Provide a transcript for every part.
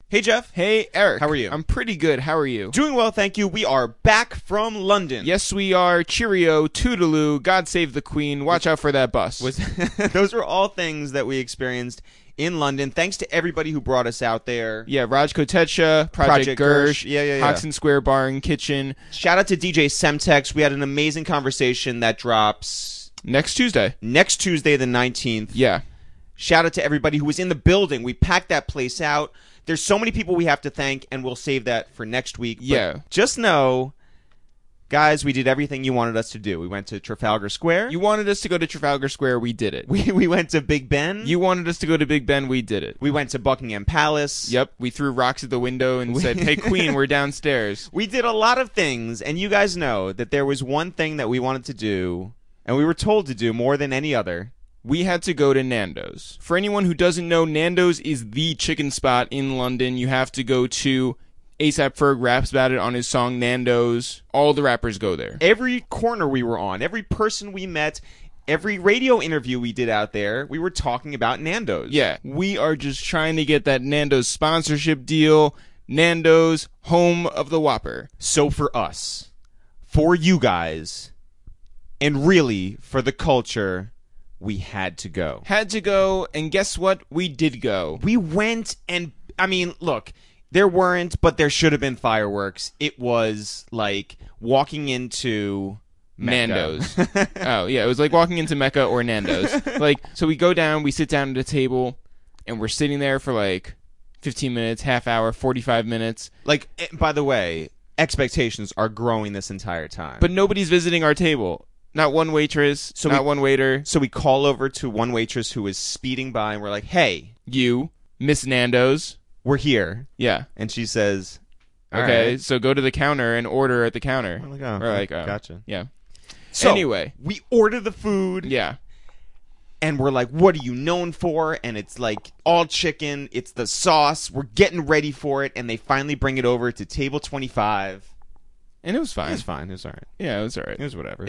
Hey, Jeff. Hey, Eric. How are you? I'm pretty good. How are you? Doing well, thank you. We are back from London. Yes, we are. Cheerio, toodaloo, God save the Queen. Watch out for that bus. Those were all things that we experienced in London. Thanks to everybody who brought us out there. Yeah, Raj Kotecha, Project Gersh, Yeah. Hoxton Square Bar and Kitchen. Shout out to DJ Semtex. We had an amazing conversation that drops next Tuesday, the 19th. Yeah. Shout out to everybody who was in the building. We packed that place out. There's so many people we have to thank, and we'll save that for next week. Yeah. But just know, guys, we did everything you wanted us to do. We went to Trafalgar Square. You wanted us to go to Trafalgar Square. We did it. We went to Big Ben. You wanted us to go to Big Ben. We did it. We went to Buckingham Palace. Yep. We threw rocks at the window and said, hey, Queen, we're downstairs. We did a lot of things, and you guys know that there was one thing that we wanted to do, and we were told to do more than any other. We had to go to Nando's. For anyone who doesn't know, Nando's is the chicken spot in London. You have to go to. A$AP Ferg raps about it on his song Nando's. All the rappers go there. Every corner we were on, every person we met, every radio interview we did out there, we were talking about Nando's. Yeah, we are just trying to get that Nando's sponsorship deal. Nando's, home of the Whopper. So for us, for you guys, and really for the culture, we had to go. Had to go, and guess what? We did go. We went, and, I mean, look, there weren't, but there should have been fireworks. It was like walking into Mecca. Nando's. Oh, yeah, it was like walking into Mecca or Nando's. So we go down, we sit down at a table, and we're sitting there for like 15 minutes, half hour, 45 minutes. Like, by the way, expectations are growing this entire time. But nobody's visiting our table. Not one waitress, not one waiter. So we call over to one waitress who is speeding by, and we're like, hey. You, Miss Nando's. We're here. Yeah. And she says, okay, right. So go to the counter and order at the counter. We're like, oh, gotcha. Yeah. So anyway. We order the food. Yeah. And we're like, what are you known for? And it's like all chicken. It's the sauce. We're getting ready for it. And they finally bring it over to table 25. And it was fine. It was fine. It was all right. Yeah, it was all right. It was whatever.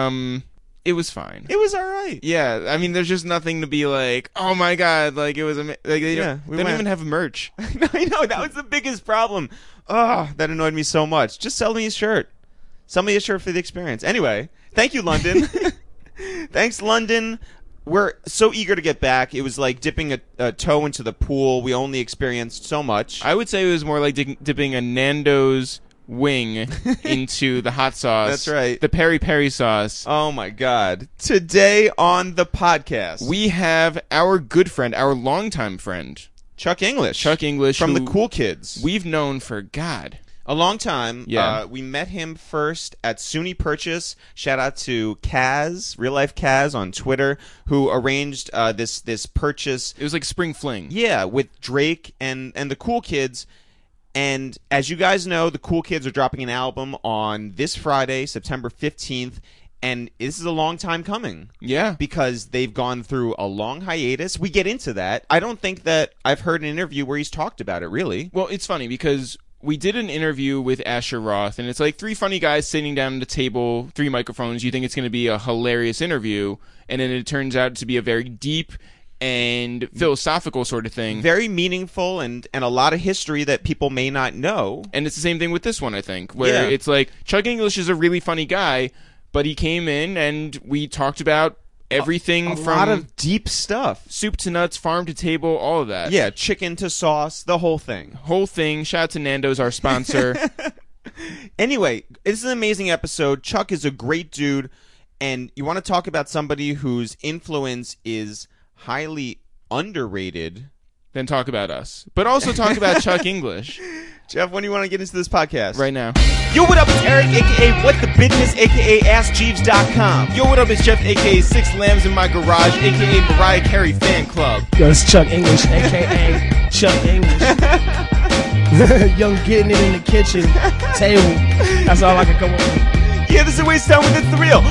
It was fine. It was all right. Yeah, I mean, there's just nothing to be like, oh my god, like it was. They don't even have merch. I know, that was the biggest problem. Oh, that annoyed me so much. Just sell me a shirt. Sell me a shirt for the experience. Anyway, thank you, London. Thanks, London. We're so eager to get back. It was like dipping a toe into the pool. We only experienced so much. I would say it was more like dipping a Nando's wing into the hot sauce. That's right. The peri-peri sauce. Oh my god. Today on the podcast, we have our good friend, our longtime friend, Chuck English. From the Cool Kids. We've known for a long time. Yeah. We met him first at SUNY Purchase. Shout out to Kaz, real life Kaz on Twitter, who arranged this purchase. It was like spring fling. Yeah, with Drake and the Cool Kids. And as you guys know, the Cool Kids are dropping an album on this Friday, September 15th. And this is a long time coming. Yeah. Because they've gone through a long hiatus. We get into that. I don't think that I've heard an interview where he's talked about it, really. Well, it's funny because we did an interview with Asher Roth, and it's like three funny guys sitting down at a table, three microphones. You think it's going to be a hilarious interview, and then it turns out to be a very deep and philosophical sort of thing. Very meaningful and a lot of history that people may not know. And it's the same thing with this one, I think, where it's like Chuck English is a really funny guy, but he came in and we talked about everything from... a lot of deep stuff. Soup to nuts, farm to table, all of that. Yeah, chicken to sauce, the whole thing. Shout out to Nando's, our sponsor. Anyway, this is an amazing episode. Chuck is a great dude, and you want to talk about somebody whose influence is highly underrated. Then talk about us. But also talk about Chuck English. Jeff, when do you want to get into this podcast? Right now. Yo, what up? It's Eric, a.k.a. What the Business, a.k.a. AskJeeves.com. Yo, what up? It's Jeff, a.k.a. Six Lambs in My Garage, a.k.a. Mariah Carey Fan Club. Yo, it's Chuck English, a.k.a. Chuck English. Young getting it in the kitchen table. That's all I can come up with. Yeah, this is a waste of time with It's The Real.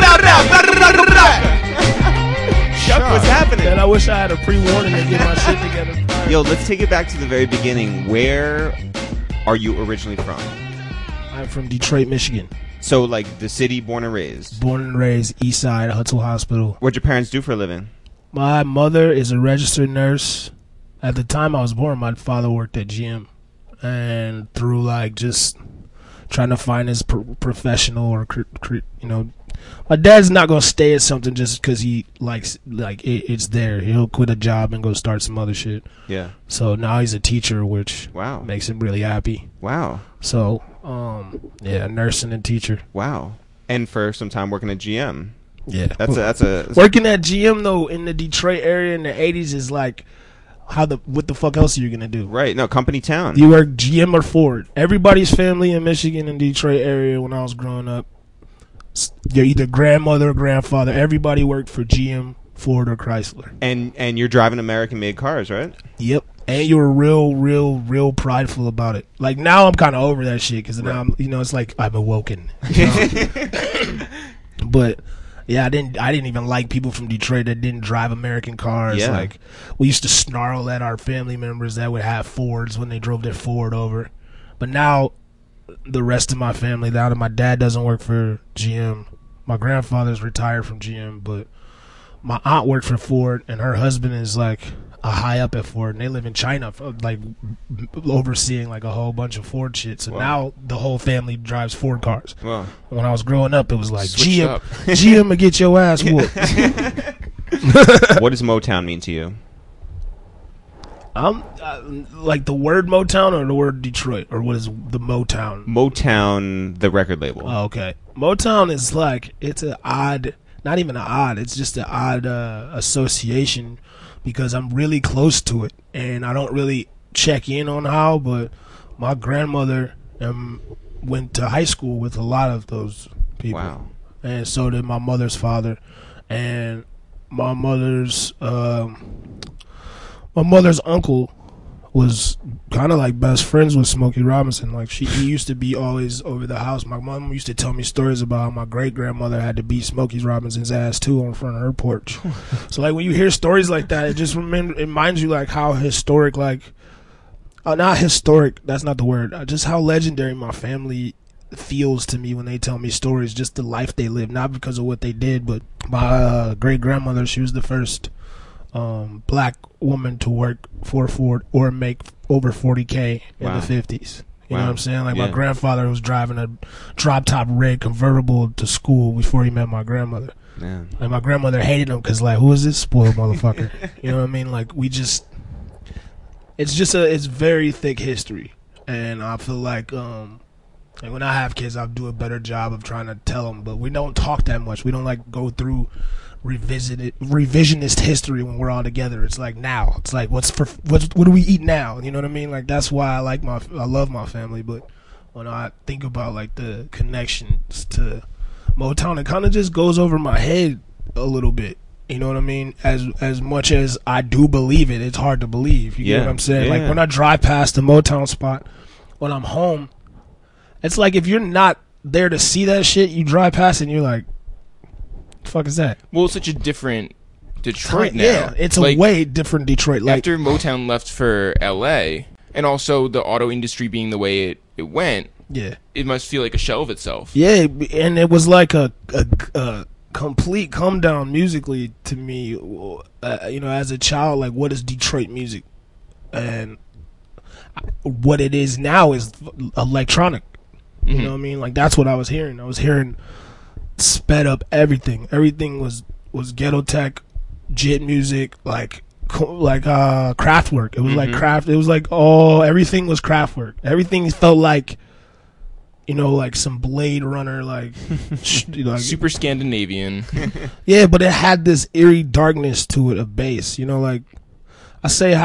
Chuck, what's happening? Man, I wish I had a pre-warning to get my shit together. Yo, let's take it back to the very beginning. Where are you originally from? I'm from Detroit, Michigan. So, like, the city, born and raised? Born and raised, East Side, Hutzel Hospital. What'd your parents do for a living? My mother is a registered nurse At the time I was born, my father worked at GM, and through like just trying to find his professional or my dad's not gonna stay at something just because he likes it's there. He'll quit a job and go start some other shit. Yeah. So now he's a teacher, which Wow. makes him really happy. Wow. So yeah, nursing and teacher. Wow. And for some time working at GM. Yeah, That's a working at GM though in the Detroit area in the 80s is like what the fuck else are you gonna do? right. No, company town. You work GM or Ford. Everybody's family in Michigan and Detroit area when I was growing up, you're either grandmother or grandfather. Everybody worked for GM, Ford, or Chrysler. And you're driving American-made cars, right? Yep. And you were real prideful about it. Like now, I'm kind of over that shit because now it's like I'm awoken. But yeah, I didn't even like people from Detroit that didn't drive American cars. Yeah. Like we used to snarl at our family members that would have Fords when they drove their Ford over. But now, the rest of my family, my dad doesn't work for GM. My grandfather's retired from GM, but my aunt worked for Ford, and her husband is like a high up at Ford, and they live in China, like overseeing like a whole bunch of Ford shit. So now the whole family drives Ford cars. Wow. When I was growing up, it was like Switched GM, up. GM will get your ass whooped. What does Motown mean to you? Like the word Motown or the word Detroit, or what is the Motown? Motown, the record label. Oh, okay. Motown is like, it's an odd, not even an odd, it's just an odd association because I'm really close to it and I don't really check in on how, but my grandmother went to high school with a lot of those people. Wow. And so did my mother's father. And my mother's uncle was kind of like best friends with Smokey Robinson. Like he used to be always over the house. My mom used to tell me stories about how my great grandmother had to beat Smokey Robinson's ass too on front of her porch. So like when you hear stories like that, it just reminds you like how historic, like not historic, that's not the word. Just how legendary my family feels to me when they tell me stories. Just the life they lived, not because of what they did, but my great grandmother, she was the first black woman to work for Ford or make over 40K in Wow. the 50s. You know Wow. what I'm saying? Like Yeah. my grandfather was driving a drop top red convertible to school before he met my grandmother. Man. Like my grandmother hated him because like, who is this spoiled motherfucker? You know what I mean? Like it's very thick history, and I feel like when I have kids, I'll do a better job of trying to tell them. But we don't talk that much. We don't like go through revisionist history when we're all together. It's like now. It's like what do we eat now? You know what I mean? Like that's why I love my family. But when I think about like the connections to Motown, it kind of just goes over my head a little bit. You know what I mean? As much as I do believe it, it's hard to believe. You get what I'm saying? Yeah. Like when I drive past the Motown spot when I'm home, it's like if you're not there to see that shit, you drive past it and you're like, the fuck is that? Well, it's such a different Detroit now. Yeah, it's Like, a way different Detroit. Like after Motown left for L.A., and also the auto industry being the way it went, yeah, it must feel like a shell of itself. yeah, and it was like a complete come down musically to me. You know, as a child, like what is Detroit music, and what it is now is electronic. You know what I mean? Like that's what I was hearing. I was hearing sped up everything. Everything was ghetto tech, JIT music, like Kraftwerk. It was like craft. It was like everything was Kraftwerk. Everything felt like, you know, like some Blade Runner, like, like Super Scandinavian. yeah, but it had this eerie darkness to it of bass. You know, like I say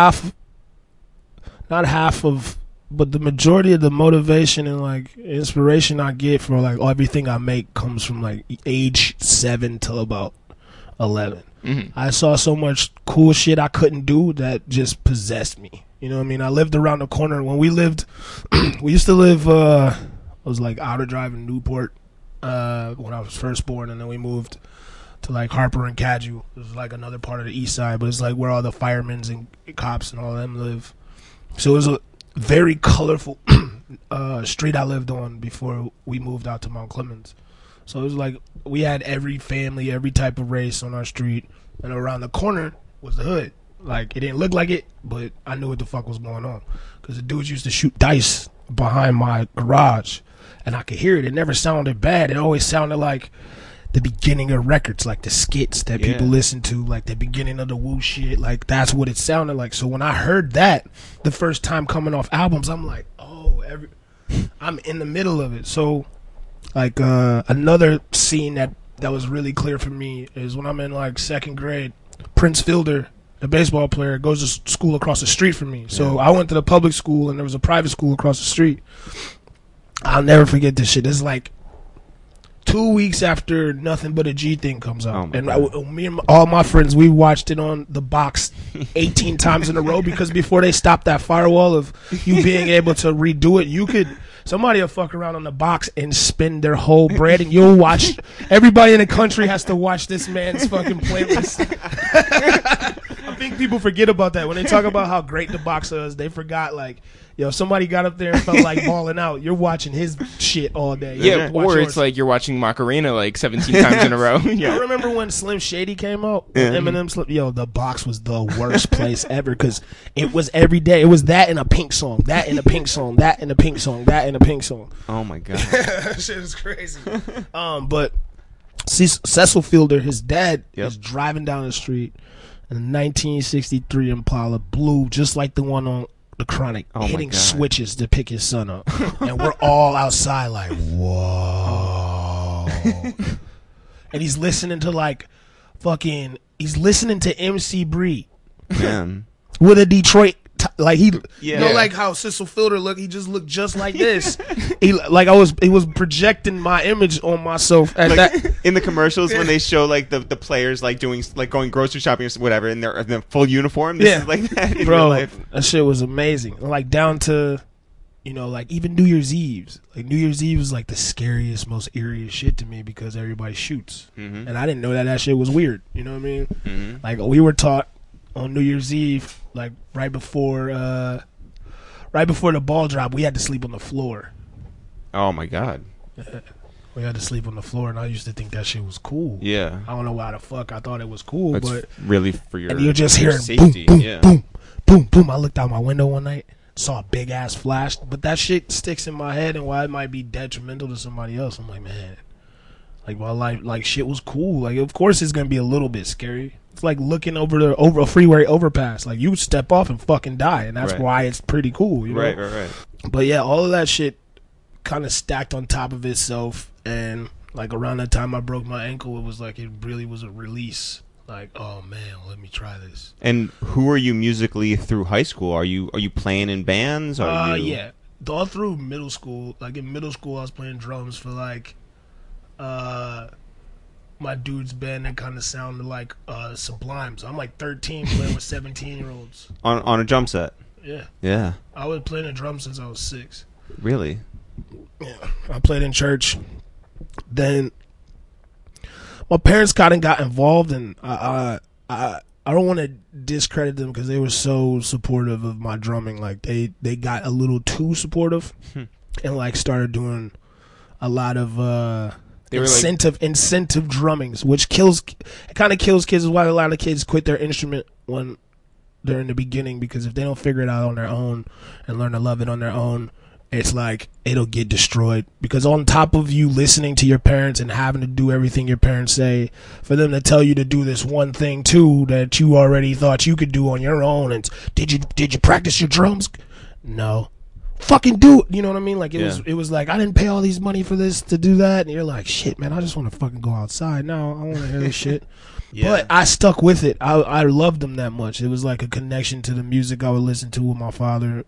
not half of, but the majority of the motivation and like inspiration I get for like everything I make comes from like age 7 till about 11. I saw so much cool shit I couldn't do that just possessed me. You know what I mean? I lived around the corner when we lived. We used to live. I was like Outer Drive in Newport when I was first born, and then we moved to like Harper and Cadieux. It was like another part of the east side, but it's like where all the firemen and cops and all of them live. So it was a very colorful street I lived on before we moved out to Mount Clemens. So it was like we had every family, every type of race on our street, and around the corner was the hood. Like, it didn't look like it, but I knew what the fuck was going on. Because the dudes used to shoot dice behind my garage, and I could hear it. It never sounded bad. It always sounded like the beginning of records, like the skits that people listen to, like the beginning of the Woo shit. Like, that's what it sounded like. So when I heard that the first time coming off albums, I'm like, oh, I'm in the middle of it. So, like, another scene that was really clear for me is when I'm in, like, second grade. Prince Fielder, the baseball player, goes to school across the street from me. So I went to the public school, and there was a private school across the street. I'll never forget this shit. This is like 2 weeks after Nothing But a G thing comes out. And me and all my friends, we watched it on the box 18 times in a row, because before they stopped that firewall of you being able to redo it, somebody will fuck around on the box and spend their whole bread, and you'll watch. Everybody in the country has to watch this man's fucking playlist. I think people forget about that when they talk about how great the box is. They forgot, like, yo, somebody got up there and felt like balling out. You're watching his shit all day. Yeah, or it's like you're watching Macarena like 17 times in a row. Yeah. I remember when Slim Shady came out. Eminem, the box was the worst place ever, because it was every day. It was that and a Pink song, that and a Pink song, that and a Pink song, that and a Pink song. Oh my god, shit is crazy. But Cecil Fielder, his dad, is driving down the street, and a 1963 Impala, blue, just like the one on The Chronic, hitting switches to pick his son up. And we're all outside like, whoa. And he's listening to, like, he's listening to MC Breed. Man. With a Detroit, like, you know, like how Cecil Fielder looked, he just looked just like this. He was projecting my image on myself at that. In the commercials when they show, like, the players, like, doing, like, going grocery shopping or whatever in their full uniform. This is like that in real life. That shit was amazing. Like, down to, you know, like, even New Year's Eve. Like, New Year's Eve was like the scariest, most eeriest shit to me, because everybody shoots. And I didn't know that shit was weird. You know what I mean? Like, we were taught on New Year's Eve, like, right before the ball drop, we had to sleep on the floor. Oh my god. We had to sleep on the floor, and I used to think that shit was cool. Yeah. I don't know why the fuck I thought it was cool, That's but really for your, and you're just hearing safety. Boom, boom, boom, boom, boom. I looked out my window one night, saw a big ass flash, but that shit sticks in my head, and why it might be detrimental to somebody else. I'm like, man, like, my life, like, shit was cool. Like, of course it's gonna be a little bit scary. It's like looking over a freeway overpass. Like, you step off and fucking die, and that's why it's pretty cool. You know? Right. But yeah, all of that shit kind of stacked on top of itself, and like around that time I broke my ankle, it was like it really was a release. Like, oh man, let me try this. And who are you musically through high school? Are you playing in bands? Yeah, all through middle school. Like, in middle school, I was playing drums for, like, my dude's band that kind of sounded like Sublime. So I'm like 13 playing with 17-year-olds on a drum set. Yeah. I was playing the drums since I was 6. Really? Yeah. I played in church. Then my parents kind of got involved, and I don't want to discredit them, because they were so supportive of my drumming. Like, they got a little too supportive and, like, started doing a lot of incentive drummings, which kind of kills kids. Is why a lot of kids quit their instrument when they're in the beginning, because if they don't figure it out on their own and learn to love it on their own, it's like it'll get destroyed. Because on top of you listening to your parents and having to do everything your parents say, for them to tell you to do this one thing too that you already thought you could do on your own, and did you practice your drums? No. Fucking do it. You know what I mean? Like, it was like, I didn't pay all these money for this to do that, and you're like, shit, man, I just want to fucking go outside now. I want to hear this shit. But I stuck with it. I loved them that much. It was like a connection to the music I would listen to with my father.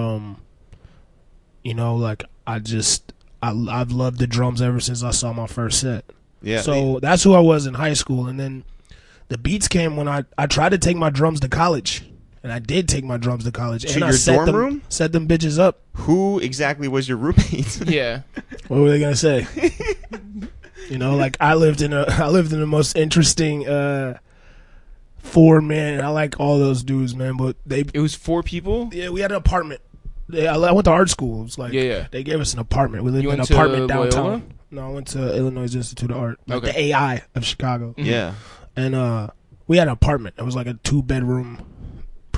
You know, like, I've loved the drums ever since I saw my first set. Yeah. So that's who I was in high school, and then the beats came when I tried to take my drums to college. And I did take my drums to college. To and your I set dorm room? Set them bitches up. Who exactly was your roommate? Yeah. What were they gonna say? You know, like, I lived in the most interesting 4-man. I like all those dudes, man. But it was 4 people. Yeah, we had an apartment. I went to art school. It was like, they gave us an apartment. We lived in an apartment downtown. Loyola? No, I went to Illinois Institute of Art, like okay. the AI of Chicago. Yeah. And we had an apartment. It was like a 2-bedroom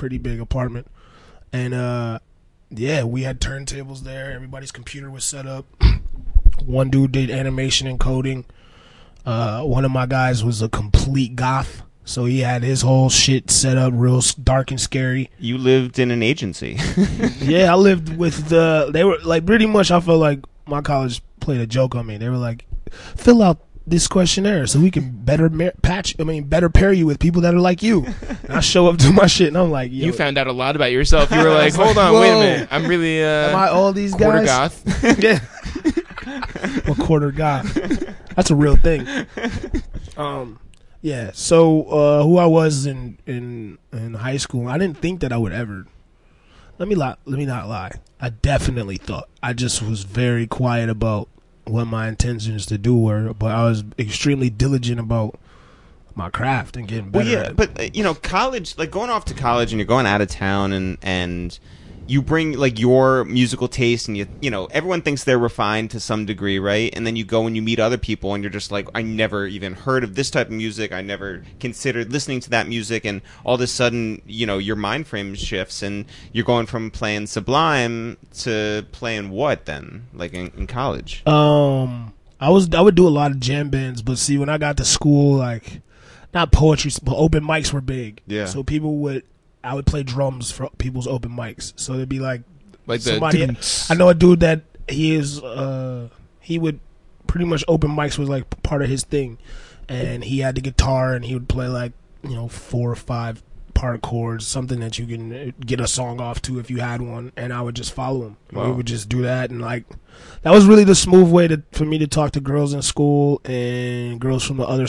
pretty big apartment. And yeah, we had turntables there. Everybody's computer was set up. One dude did animation and coding. One of my guys was a complete goth, so he had his whole shit set up real dark and scary. You lived in an agency. Yeah, I lived with they were like pretty much, I felt like my college played a joke on me. They were like, fill out this questionnaire so we can better pair you with people that are like you. And I show up to my shit and I'm like, yo, You found out a lot about yourself. You were like, hold on, wait a minute. I'm really am I all these quarter guys? goth. Yeah. A quarter goth. That's a real thing. Yeah. So who I was in high school, I didn't think that I would ever. Let me not lie. I definitely thought. I just was very quiet about what my intentions to do were, but I was extremely diligent about my craft and getting better. Well, yeah, at it. but college, like going off to college and you're going out of town and you bring like your musical taste and you know everyone thinks they're refined to some degree, right? And then you go and you meet other people and you're just like, I never even heard of this type of music. I never considered listening to that music, and all of a sudden, you know, your mind frame shifts and you're going from playing Sublime to playing what then? Like in college? I would do a lot of jam bands, but see, when I got to school, like not poetry, but open mics were big. Yeah. So I would play drums for people's open mics. So it'd be like somebody. I know a dude that he would pretty much open mics was like part of his thing, and he had the guitar and he would play like 4 or 5 part chords, something that you can get a song off to if you had one, and I would just follow him. Wow. We would just do that, and like that was really the smooth way for me to talk to girls in school and girls from the other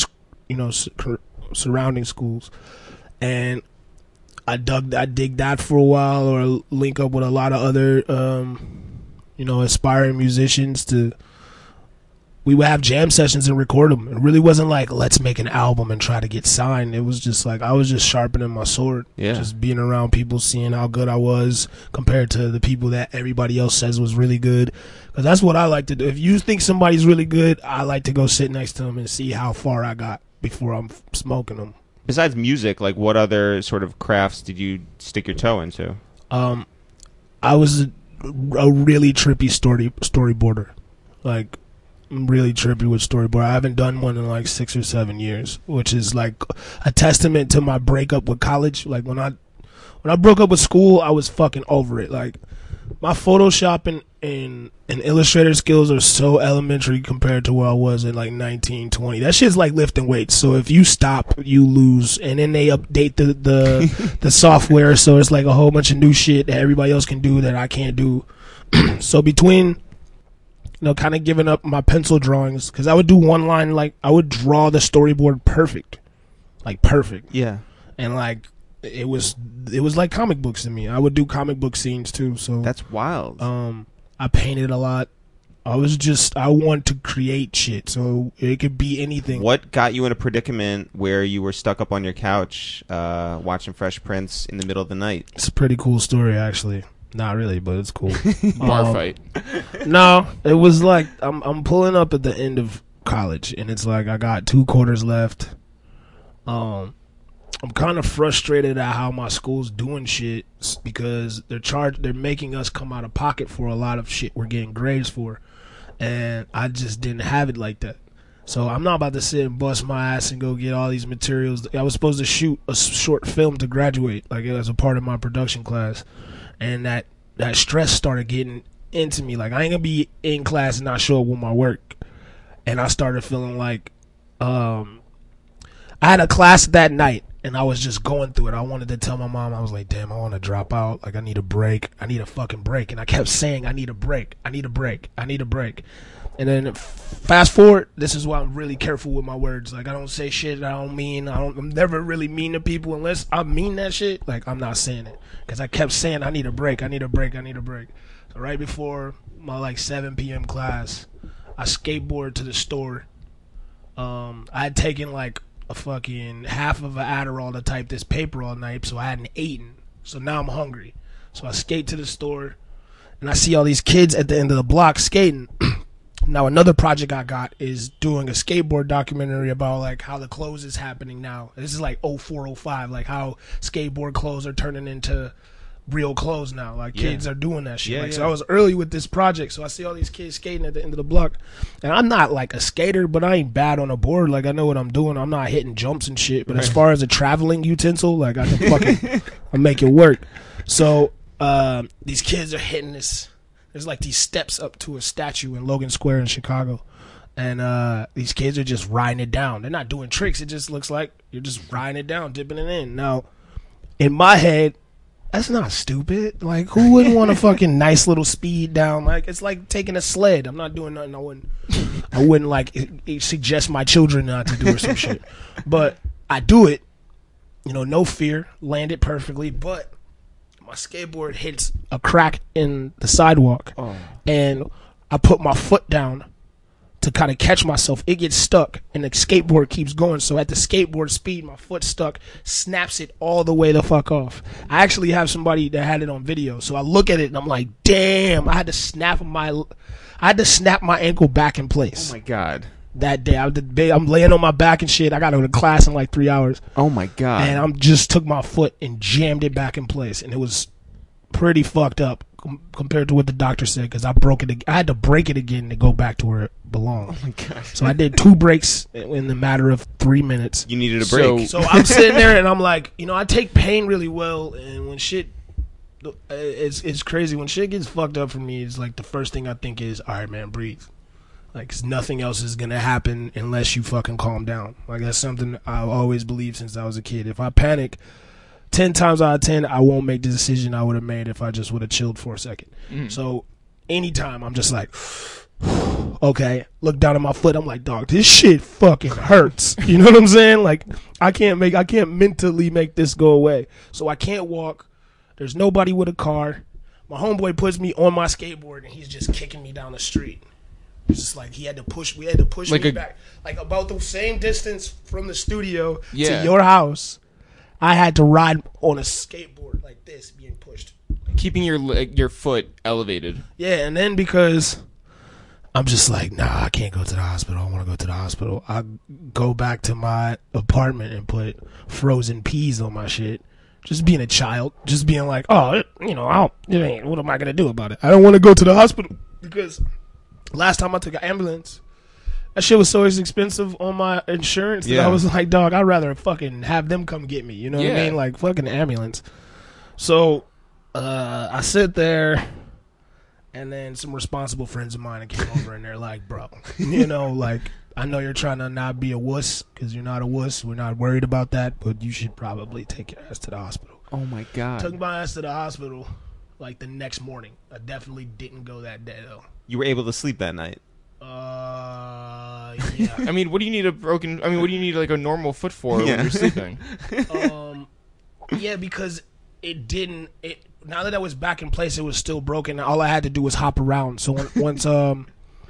surrounding schools. And I dig that for a while, or link up with a lot of other, aspiring musicians. We would have jam sessions and record them. It really wasn't like, let's make an album and try to get signed. It was just like, I was just sharpening my sword. Yeah. Just being around people, seeing how good I was compared to the people that everybody else says was really good. Because that's what I like to do. If you think somebody's really good, I like to go sit next to them and see how far I got before I'm smoking them. Besides music, like what other sort of crafts did you stick your toe into? I was a really trippy storyboarder. Like, really trippy with storyboard. I haven't done one in like 6 or 7 years, which is like a testament to my breakup with college. Like when I broke up with school, I was fucking over it. Like my Photoshop and Illustrator skills are so elementary compared to where I was at like 19, 20. That shit's like lifting weights. So if you stop, you lose. And then they update the software, so it's like a whole bunch of new shit that everybody else can do that I can't do. So between kind of giving up my pencil drawings, because I would do one line, like I would draw the storyboard perfect. Yeah. And like it was like comic books to me. I would do comic book scenes too. So That's wild. I painted a lot. I want to create shit, so it could be anything. What got you in a predicament where you were stuck up on your couch watching Fresh Prince in the middle of the night? It's a pretty cool story, actually. Not really, but it's cool. Bar fight. No, it was like I'm pulling up at the end of college, and it's like I got 2 quarters left. I'm kind of frustrated at how my school's doing shit because they're making us come out of pocket for a lot of shit we're getting grades for, and I just didn't have it like that. So I'm not about to sit and bust my ass and go get all these materials. I was supposed to shoot a short film to graduate, like as a part of my production class, and that stress started getting into me. Like I ain't gonna be in class and not show up with my work, and I started feeling like I had a class that night. And I was just going through it. I wanted to tell my mom, I was like, damn, I want to drop out. Like, I need a break. I need a fucking break. And I kept saying, I need a break. I need a break. I need a break. And then fast forward, this is why I'm really careful with my words. Like, I don't say shit I don't mean. I'm never really mean to people unless I mean that shit. Like, I'm not saying it. Because I kept saying, I need a break. I need a break. I need a break. So right before my, like, 7 p.m. class, I skateboarded to the store. I had taken, like, a fucking half of an Adderall to type this paper all night, so I hadn't eaten. So now I'm hungry. So I skate to the store, and I see all these kids at the end of the block skating. Now another project I got is doing a skateboard documentary about like how the clothes is happening now. This is like 0405, like how skateboard clothes are turning into real clothes now. Like kids are doing that shit. So I was early with this project, so I see all these kids skating at the end of the block, and I'm not like a skater, but I ain't bad on a board. Like I know what I'm doing. I'm not hitting jumps and shit. But as far as a traveling utensil, like I can fucking I make it work. So these kids are hitting this. There's like these steps up to a statue in Logan Square in Chicago. And these kids are just riding it down. They're not doing tricks. It just looks like you're just riding it down, dipping it in. Now, in my head, that's not stupid. Like, who wouldn't want a fucking nice little speed down? Like, it's like taking a sled. I'm not doing nothing I wouldn't like suggest my children not to do or some shit. But I do it, no fear, land it perfectly, but my skateboard hits a crack in the sidewalk, and I put my foot down to kind of catch myself. It gets stuck, and the skateboard keeps going. So at the skateboard speed, my foot stuck, snaps it all the way the fuck off. I actually have somebody that had it on video. So I look at it, and I'm like, damn, I had to snap my ankle back in place. Oh, my God. That day, I'm laying on my back and shit. I got to go to class in like 3 hours. Oh, my God. And I just took my foot and jammed it back in place. And it was pretty fucked up compared to what the doctor said, because I had to break it again to go back to where it belonged. Oh, my God. So I did 2 breaks in the matter of 3 minutes. You needed a break. So I'm sitting there and I'm like, I take pain really well. And when shit, it's crazy. When shit gets fucked up for me, it's like the first thing I think is, all right, man, breathe. Like, 'cause nothing else is going to happen unless you fucking calm down. Like, that's something I've always believed since I was a kid. If I panic 10 times out of 10, I won't make the decision I would have made if I just would have chilled for a second. So anytime I'm just like, okay, look down at my foot. I'm like, dog, this shit fucking hurts. You know what I'm saying? Like, I can't mentally make this go away. So I can't walk. There's nobody with a car. My homeboy puts me on my skateboard and he's just kicking me down the street. It's just like we had to push like me back. Like about the same distance from the studio to your house. I had to ride on a skateboard like this, being pushed. Keeping your foot elevated. Yeah, and then because I'm just like, nah, I can't go to the hospital. I want to go to the hospital. I go back to my apartment and put frozen peas on my shit. Just being a child. Just being like, what am I going to do about it? I don't want to go to the hospital because last time I took an ambulance, that shit was so expensive on my insurance that I was like, dog, I'd rather fucking have them come get me. You know what I mean? Like, fucking ambulance. So, I sit there, and then some responsible friends of mine came over, and they're like, bro, like, I know you're trying to not be a wuss, because you're not a wuss. We're not worried about that, but you should probably take your ass to the hospital. Oh, my God. Took my ass to the hospital, like, the next morning. I definitely didn't go that day, though. You were able to sleep that night? Yeah. I mean, what do you need like a normal foot for when you're sleeping? Yeah, because now that I was back in place, it was still broken. All I had to do was hop around. So once a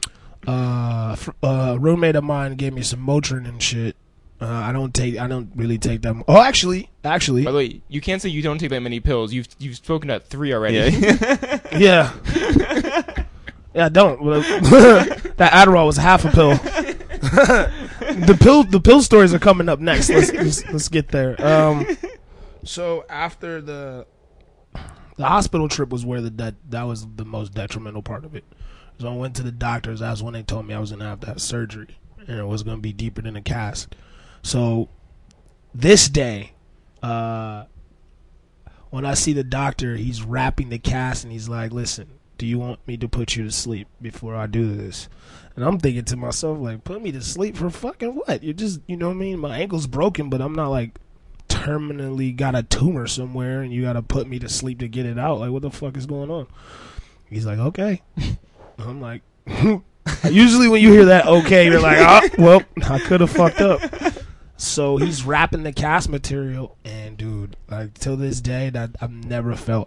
roommate of mine gave me some Motrin and shit. I don't really take them. Oh, actually. By the way, you can't say you don't take that many pills. You've spoken about 3 already. Yeah. Yeah, I don't. That Adderall was half a pill. The pill stories are coming up next. Let's get there. So after the hospital trip was where that was the most detrimental part of it. So I went to the doctors. That's when they told me I was gonna have to have surgery, and it was gonna be deeper than a cast. So this day, when I see the doctor, he's wrapping the cast, and he's like, "Listen, do you want me to put you to sleep before I do this?" And I'm thinking to myself, like, put me to sleep for fucking what? You're just, you know what I mean? My ankle's broken, but I'm not like terminally got a tumor somewhere and you got to put me to sleep to get it out. Like, what the fuck is going on? He's like, okay. I'm like, usually when you hear that, okay, you're like, oh, well, I could have fucked up. So he's wrapping the cast material, and dude, like, till this day, that I've never felt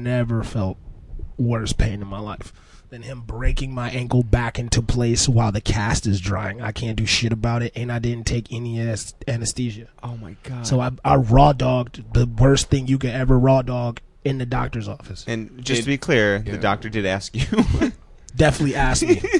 worse pain in my life than him breaking my ankle back into place while the cast is drying. I can't do shit about it, and I didn't take any anesthesia. Oh my God. So I raw dogged the worst thing you could ever raw dog in the doctor's office. And just to be clear, the doctor did ask you. Definitely asked me.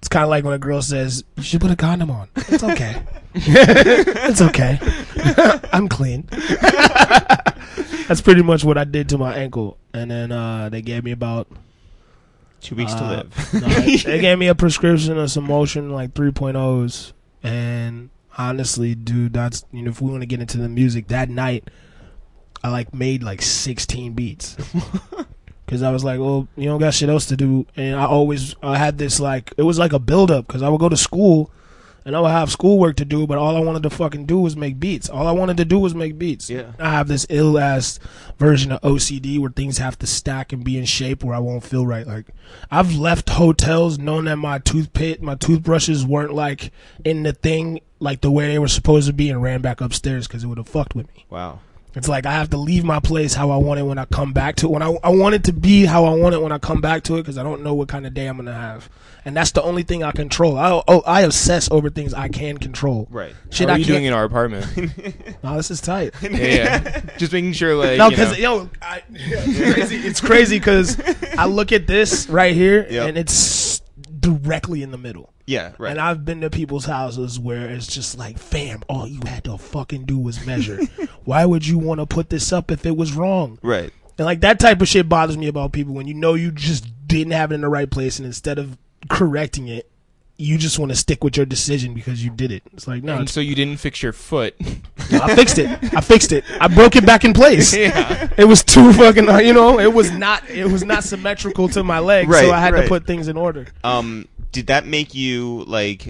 It's kind of like when a girl says, "You should put a condom on." It's okay. It's okay. I'm clean. That's pretty much what I did to my ankle, and then they gave me about 2 weeks to live. no, they gave me a prescription of some Motion like 3.0s, and honestly, dude, that's if we want to get into the music, that night I like made like 16 beats because I was like, well, you don't got shit else to do, and I had this like it was like a build up because I would go to school and I would have schoolwork to do, but all I wanted to fucking do was make beats. All I wanted to do was make beats. Yeah. I have this ill ass version of OCD where things have to stack and be in shape where I won't feel right. Like I've left hotels knowing that my toothbrushes weren't like in the thing like the way they were supposed to be, and ran back upstairs because it would have fucked with me. Wow. It's like I have to leave my place how I want it when I come back to it. When I want it to be how I want it when I come back to it, because I don't know what kind of day I'm gonna have, and that's the only thing I control. I obsess over things I can control. Right. Shit, How are I you can't. doing in our apartment? No, this is tight. Yeah. Just making sure, like, No, because it's crazy because I look at this right here Yep. and it's directly in the middle. Yeah. Right. And I've been to people's houses where it's just like, fam, all you had to fucking do was measure. Why would you want to put this up if it was wrong? Right. And like that type of shit bothers me about people when you just didn't have it in the right place, and instead of correcting it, you just want to stick with your decision because you did it. It's like, no, and so you didn't fix your foot. no, I fixed it. I broke it back in place. Yeah. It was too fucking, it was not symmetrical to my leg, Right, so I had right. to put things in order. Did that make you like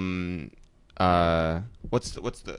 what's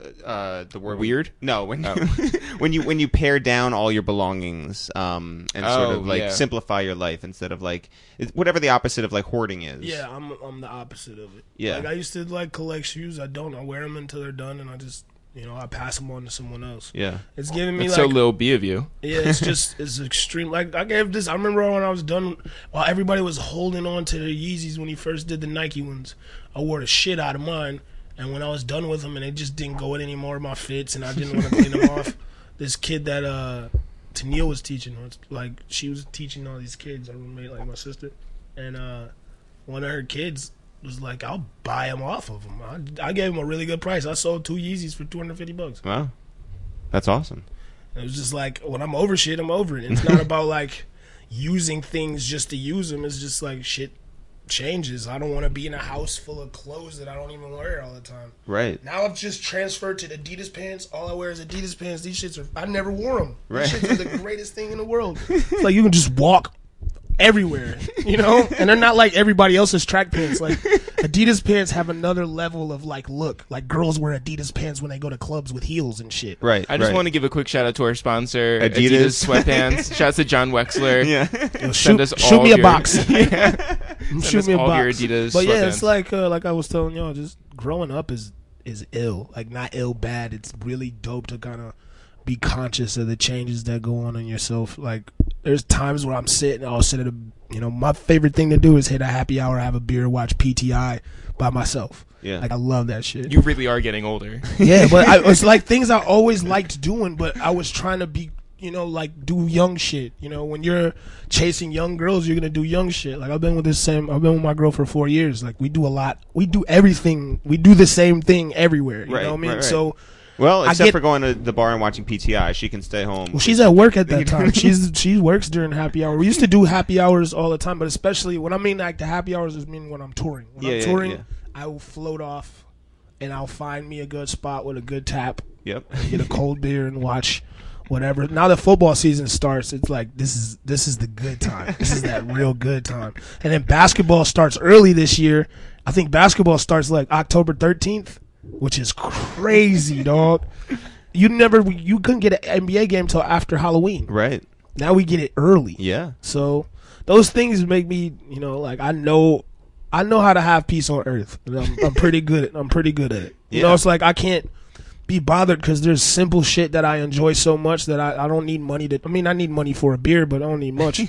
the word? Weird? No, when when you pare down all your belongings and sort of like yeah. simplify your life instead of like whatever the opposite of like hoarding is. Yeah, I'm the opposite of it. Yeah. Like I used to like collect shoes. I wear them until they're done, and I just I pass them on to someone else. Yeah. It's giving me That's like so Lil B of you. yeah, it's extreme. Like I remember when I was done, while everybody was holding on to their Yeezys when he first did the Nike ones, I wore the shit out of mine. And when I was done with them and they just didn't go in anymore, my fits, and I didn't want to clean them off, this kid that Tennille was teaching, like she was teaching all these kids, a roommate, like my sister, and one of her kids was like, I'll buy them off of him. I gave him a really good price. I sold 2 Yeezys for $250. Wow. That's awesome. It was just like, when I'm over shit, I'm over it. And it's not about like using things just to use them. It's just like shit changes. I don't want to be in a house full of clothes that I don't even wear all the time. Right. Now I've just transferred to Adidas pants. All I wear is Adidas pants. These shits I never wore them. Right. These shits are the greatest thing in the world. It's like you can just walk everywhere, and they're not like everybody else's track pants. Like Adidas pants have another level of like look. Like girls wear Adidas pants when they go to clubs with heels and shit. Right. I just right. want to give a quick shout out to our sponsor, Adidas. Sweatpants. Shouts to John Wexler. Yeah. Send us Shoot all me a your- box. Yeah. Shoot Send us me a all box. your Adidas But yeah, it's sweatpants. like I was telling y'all, just growing up is ill. Like not ill bad. It's really dope to kind of be conscious of the changes that go on in yourself. Like there's times where I'll sit at my favorite thing to do is hit a happy hour, have a beer, watch PTI by myself. Yeah. Like I love that shit. You really are getting older. Yeah, but it's like things I always liked doing, but I was trying to be, like do young shit. When you're chasing young girls, you're gonna do young shit. Like I've been with my girl for 4 years. Like we do a lot. We do everything. We do the same thing everywhere. You Right, know what I mean? right, right. So Well, I except get- for going to the bar and watching PTI, she can stay home. well, she's at work at that time. She works during happy hour. We used to do happy hours all the time, but especially when I mean like the happy hours is mean when I'm touring. When I'm touring, yeah. I will float off and I'll find me a good spot with a good tap. Yep. Get a cold beer and watch whatever. Now the football season starts, it's like this is the good time. This is that real good time. And then basketball starts early this year. I think basketball starts like October 13th, which is crazy, dog. You couldn't get an NBA game till after Halloween. Right. Now we get it early. Yeah. So those things make me, like I know how to have peace on earth. And I'm pretty good. I'm pretty good at it. Yeah. It's like I can't be bothered because there's simple shit that I enjoy so much that I don't need money to. I mean, I need money for a beer, but I don't need much.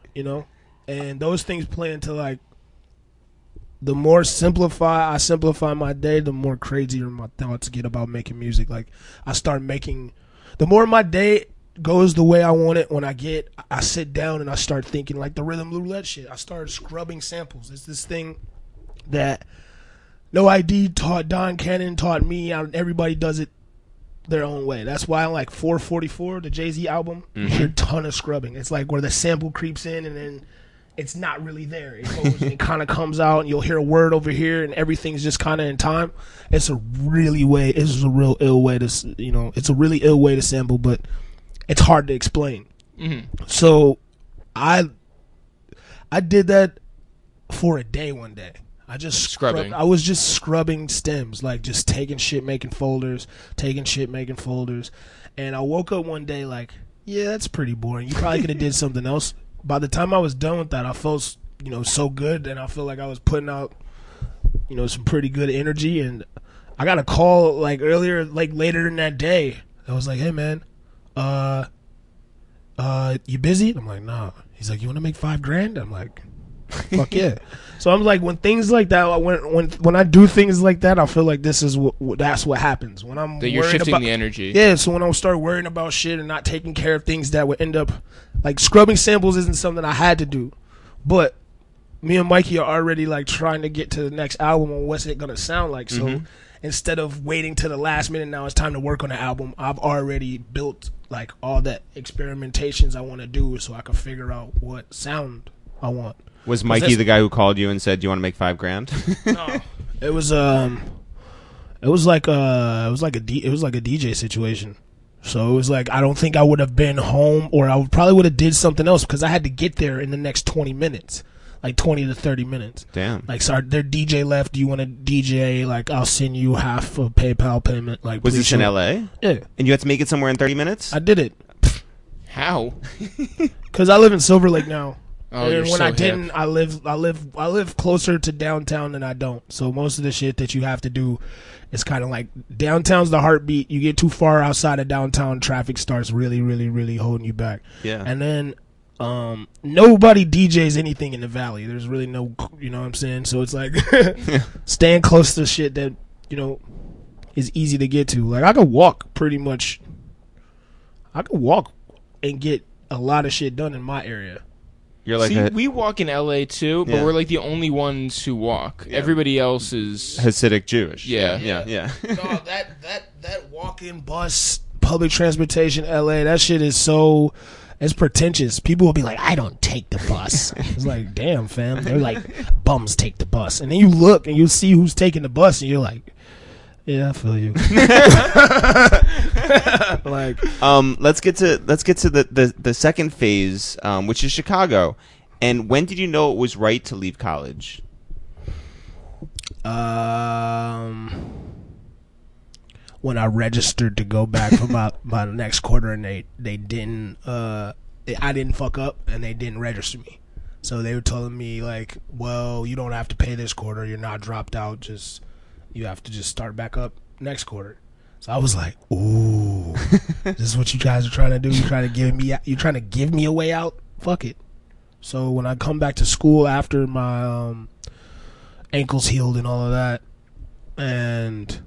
And those things play into like the more I simplify my day, the more crazier my thoughts get about making music. Like I start making, the more my day goes the way I want it. When I sit down and I start thinking like the rhythm roulette shit. I started scrubbing samples. It's this thing that No ID taught Don Cannon, taught me. Everybody does it their own way. That's why on like 444, the Jay-Z album, you hear a ton of scrubbing. It's like where the sample creeps in and then it's not really there. It goes and it kind of comes out and you'll hear a word over here and everything's just kind of in time. It's a real ill way to, it's a really ill way to sample, but it's hard to explain. So I did that for a day one day. I just Scrubbing. I was just scrubbing stems, like just taking shit, making folders, and I woke up one day like, yeah, that's pretty boring. You probably could have did something else. By the time I was done with that, I felt, so good, and I feel like I was putting out, some pretty good energy. And I got a call like earlier, like later in that day. I was like, hey man, you busy? I'm like, nah. He's like, you want to make $5,000? I'm like, fuck yeah. So I'm like, when things like that, when I do things like that, I feel like this is that's what happens when I'm that you're shifting the energy. Yeah. So when I start worrying about shit and not taking care of things that would end up like scrubbing samples isn't something I had to do, but me and Mikey are already like trying to get to the next album and what's it gonna sound like. So instead of waiting to the last minute, now it's time to work on the album. I've already built like all that experimentations I want to do so I can figure out what sound I want. Was Mikey the guy who called you and said, "Do you want to make $5,000?" No, it was like a DJ situation. So it was like I don't think I would have been home, or I probably would have did something else because I had to get there in the next 20 minutes, like 20 to 30 minutes. Damn. Like, sorry, their DJ left. Do you want to DJ? Like, I'll send you half a PayPal payment. Like, was this in LA? Yeah. And you had to make it somewhere in 30 minutes? I did it. How? Because I live in Silver Lake now. Oh, you're and when so I didn't, hip. I live closer to downtown than I don't. So most of the shit that you have to do is kind of like downtown's the heartbeat. You get too far outside of downtown, traffic starts really, really, really holding you back. Yeah. And then nobody DJs anything in the valley. There's really no, you know what I'm saying? So it's like staying close to shit that, is easy to get to. Like I could walk pretty much. I could walk and get a lot of shit done in my area. You're like See, we walk in LA too, but Yeah. we're like the only ones who walk. Yeah. Everybody else is Hasidic Jewish. Yeah. Yeah. No, that walk-in bus, public transportation, LA, that shit is so, it's pretentious. People will be like, I don't take the bus. It's like, damn, fam. They're like, bums take the bus. And then you look and you see who's taking the bus and you're like, yeah, I feel you. Like, let's get to the second phase, which is Chicago. And when did you know it was right to leave college? when I registered to go back for my next quarter, and they didn't. I didn't fuck up, and they didn't register me. So they were telling me like, well, you don't have to pay this quarter. You're not dropped out. You have to just start back up next quarter. So I was like, ooh, this is what you guys are trying to do. You're trying to give me a way out. Fuck it. So when I come back to school after my ankles healed and all of that, and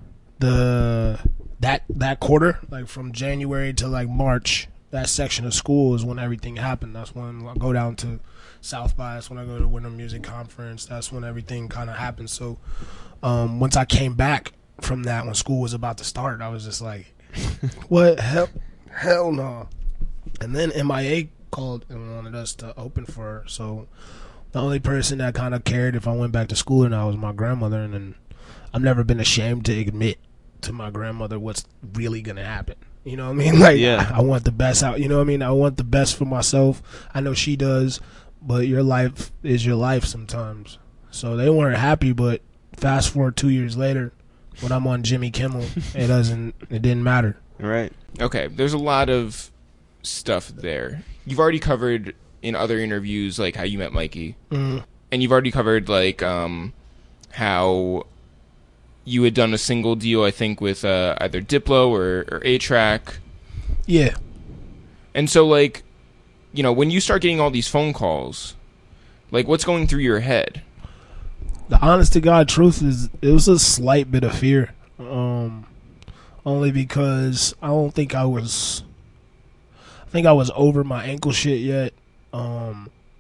that quarter, like from January to like March, that section of school is when everything happened. That's when I go down to South by. That's when I go to Winter Music Conference. That's when everything kind of happened. So once I came back from that, when school was about to start, I was just like, what? Hell no. And then MIA called and wanted us to open for her. So the only person that kind of cared if I went back to school or not was my grandmother. And then I've never been ashamed to admit to my grandmother what's really going to happen. You know what I mean? Like, yeah. I want the best out. You know what I mean? I want the best for myself. I know she does, but your life is your life sometimes. So they weren't happy, but fast forward 2 years later, when I'm on Jimmy Kimmel, it didn't matter. Right. Okay, there's a lot of stuff there. You've already covered in other interviews like how you met Mikey, and you've already covered like how you had done a single deal, I think, with either Diplo or A-Track. Yeah. And so, like, you know, when you start getting all these phone calls, like, what's going through your head? The honest to God truth is, it was a slight bit of fear. Only because I don't think I was over my ankle shit yet.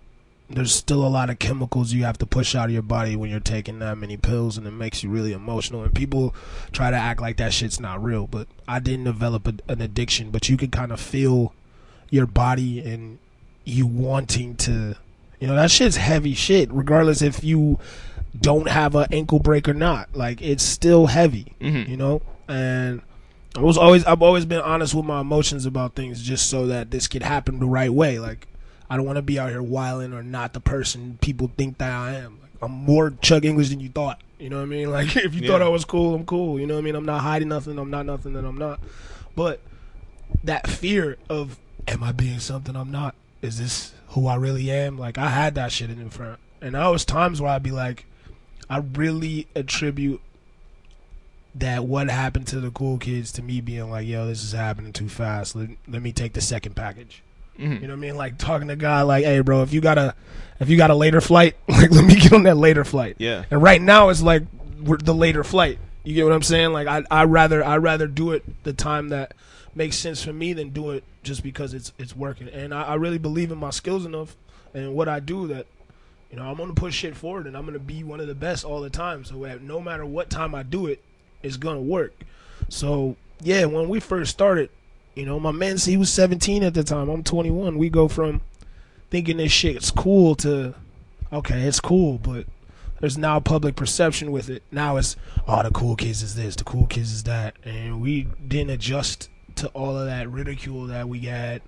there's still a lot of chemicals you have to push out of your body when you're taking that many pills, and it makes you really emotional. And people try to act like that shit's not real, but I didn't develop an addiction. But you can kind of feel your body and you wanting to, that shit's heavy shit, regardless if you don't have an ankle break or not. Like, it's still heavy, and I've always been honest with my emotions about things, just so that this could happen the right way. Like, I don't want to be out here wilding or not the person people think that I am. Like, I'm more Chuck English than you thought. You know what I mean? Like, if you thought I was cool, I'm cool. You know what I mean? I'm not hiding nothing. I'm not nothing that I'm not. But that fear of, am I being something I'm not? Is this who I really am? Like, I had that shit in front. And there was times where I'd be like, I really attribute that what happened to the cool kids to me being like, yo, this is happening too fast. Let me take the second package. You know what I mean? Like, talking to God, like, hey, bro, if you got a later flight, like, let me get on that later flight. Yeah. And right now it's like we're the later flight. You get what I'm saying? Like, I rather do it the time that makes sense for me than do it just because it's working. And I really believe in my skills enough and what I do that, I'm gonna push shit forward and I'm gonna be one of the best all the time. So no matter what time I do it, it's gonna work. So yeah, when we first started, my man, he was 17 at the time. I'm 21. We go from thinking this shit's cool to, okay, it's cool, but there's now public perception with it. Now it's, the cool kids is this, the cool kids is that. And we didn't adjust to all of that ridicule that we had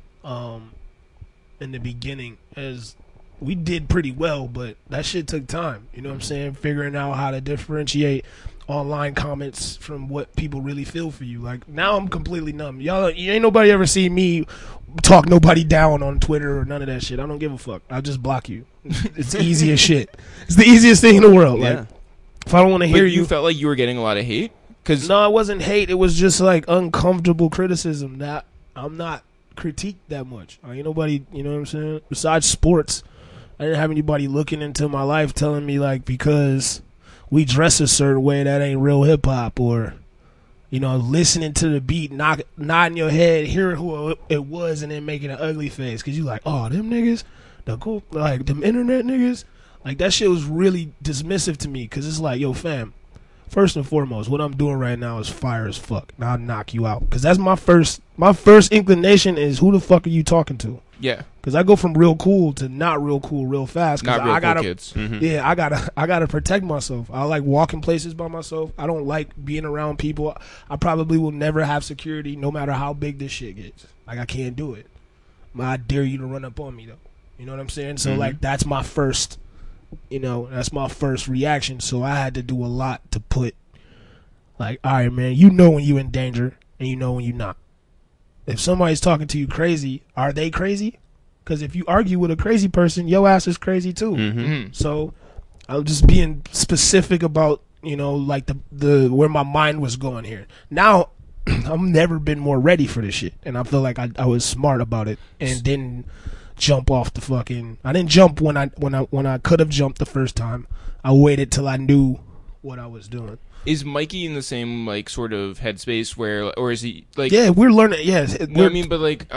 in the beginning. As we did pretty well, but that shit took time. You know what I'm saying? Figuring out how to differentiate online comments from what people really feel for you. Like, now I'm completely numb. Y'all, you ain't nobody ever see me talk nobody down on Twitter or none of that shit. I don't give a fuck. I'll just block you. It's easy as shit. It's the easiest thing in the world. Yeah. Like, if I don't want to hear you. You felt like you were getting a lot of hate? No, it wasn't hate. It was just like uncomfortable criticism that I'm not critiqued that much. Ain't nobody, you know what I'm saying? Besides sports, I didn't have anybody looking into my life telling me, like, because we dress a certain way, that ain't real hip hop, or, listening to the beat, nodding your head, hearing who it was, and then making an ugly face because you like, oh, them niggas, the cool, like, them internet niggas, like, that shit was really dismissive to me because it's like, yo, fam, first and foremost, what I'm doing right now is fire as fuck. And I'll knock you out because that's my first inclination is, who the fuck are you talking to? Yeah. Because I go from real cool to not real cool real fast. Not real cool kids. Mm-hmm. Yeah, I gotta protect myself. I like walking places by myself. I don't like being around people. I probably will never have security no matter how big this shit gets. Like, I can't do it. I dare you to run up on me, though. You know what I'm saying? So, like, that's my first, that's my first reaction. So I had to do a lot to put, like, all right, man, you know when you in danger and you know when you're not. If somebody's talking to you crazy, are they crazy? Because if you argue with a crazy person, your ass is crazy too. Mm-hmm. So I'm just being specific about, like the where my mind was going here. Now I've never been more ready for this shit, and I feel like I was smart about it and didn't jump off the fucking. I didn't jump when I could have jumped the first time. I waited till I knew what I was doing. Is Mikey in the same, like, sort of headspace where, or is he, like... Yeah, we're learning, yes. No, I mean, but, like,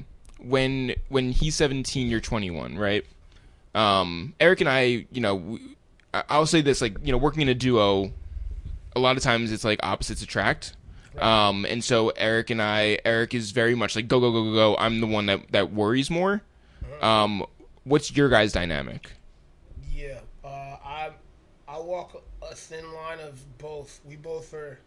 when he's 17, you're 21, right? Eric and I, I'll say this, like, working in a duo, a lot of times it's, like, opposites attract. Right. And so Eric is very much like, go, go, go, go, go. I'm the one that worries more. What's your guys' dynamic? Yeah, I walk a thin line of both. We both are.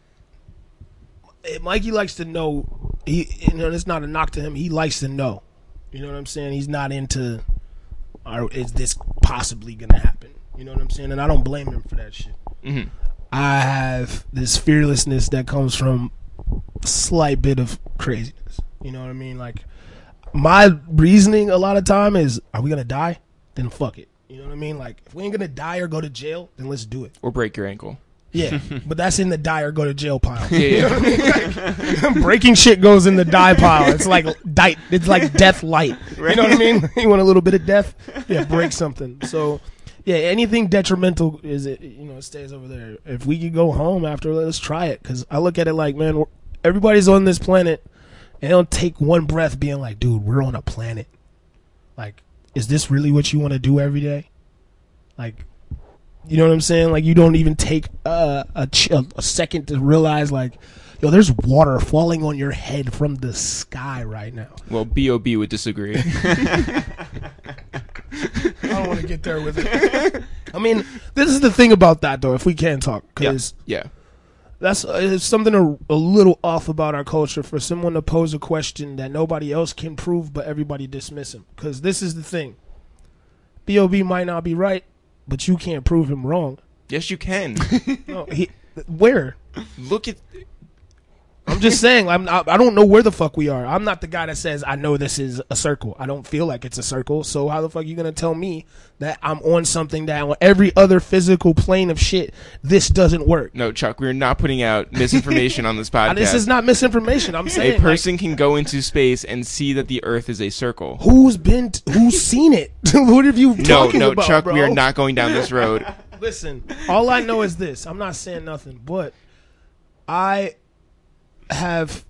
Mikey likes to know. It's not a knock to him. He likes to know. You know what I'm saying? He's not into, is this possibly gonna happen? You know what I'm saying? And I don't blame him for that shit. Mm-hmm. I have this fearlessness that comes from a slight bit of craziness. You know what I mean? Like, my reasoning a lot of time is, are we gonna die? Then fuck it. You know what I mean? Like, if we ain't gonna die or go to jail, then let's do it. Or break your ankle. Yeah, but that's in the die or go to jail pile. Yeah. You know what I mean? Like, breaking shit goes in the die pile. It's like it's like death light. You know what I mean? You want a little bit of death? Yeah, break something. So, yeah, anything detrimental it stays over there. If we could go home after, let's try it. Because I look at it like, man, everybody's on this planet, and they don't take one breath being like, dude, we're on a planet. Like, is this really what you want to do every day? Like, you know what I'm saying? Like, you don't even take a second to realize, like, yo, there's water falling on your head from the sky right now. Well, B.O.B. would disagree. I don't want to get there with it. I mean, this is the thing about that, though, if we can talk. Because Yeah. that's it's something a little off about our culture for someone to pose a question that nobody else can prove, but everybody dismiss him. Because this is the thing. B.O.B. might not be right, but you can't prove him wrong. Yes, you can. No, where? Look at... I'm just saying, I don't know where the fuck we are. I'm not the guy that says, I know this is a circle. I don't feel like it's a circle. So how the fuck are you going to tell me that I'm on something that on every other physical plane of shit, this doesn't work? No, Chuck, we're not putting out misinformation on this podcast. This is not misinformation. I'm saying a person can go into space and see that the Earth is a circle. Who's seen it? What have you talking about, No, Chuck, bro? we are not going down this road. Listen, all I know is this. I'm not saying nothing, but I have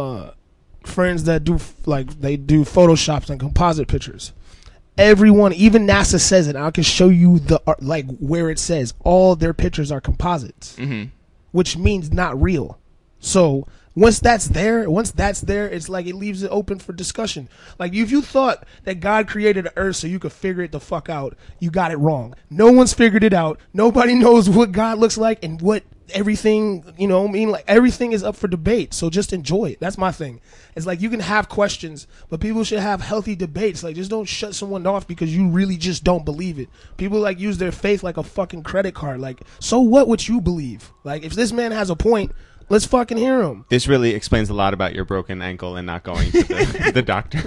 friends that do they do photoshops and composite pictures. Everyone, even NASA says it. I can show you the where it says all their pictures are composites, which means not real. So once that's there, it's like it leaves it open for discussion. Like, if you thought that God created the earth so you could figure it the fuck out, you got it wrong. No one's figured it out. Nobody knows what God looks like and what everything, like, everything is up for debate. So just enjoy it. That's my thing. It's like, you can have questions, but people should have healthy debates. Like, just don't shut someone off because you really just don't believe it. People like use their faith like a fucking credit card. Like, so what you believe? Like, if this man has a point, let's fucking hear him. This really explains a lot about your broken ankle and not going to the doctor.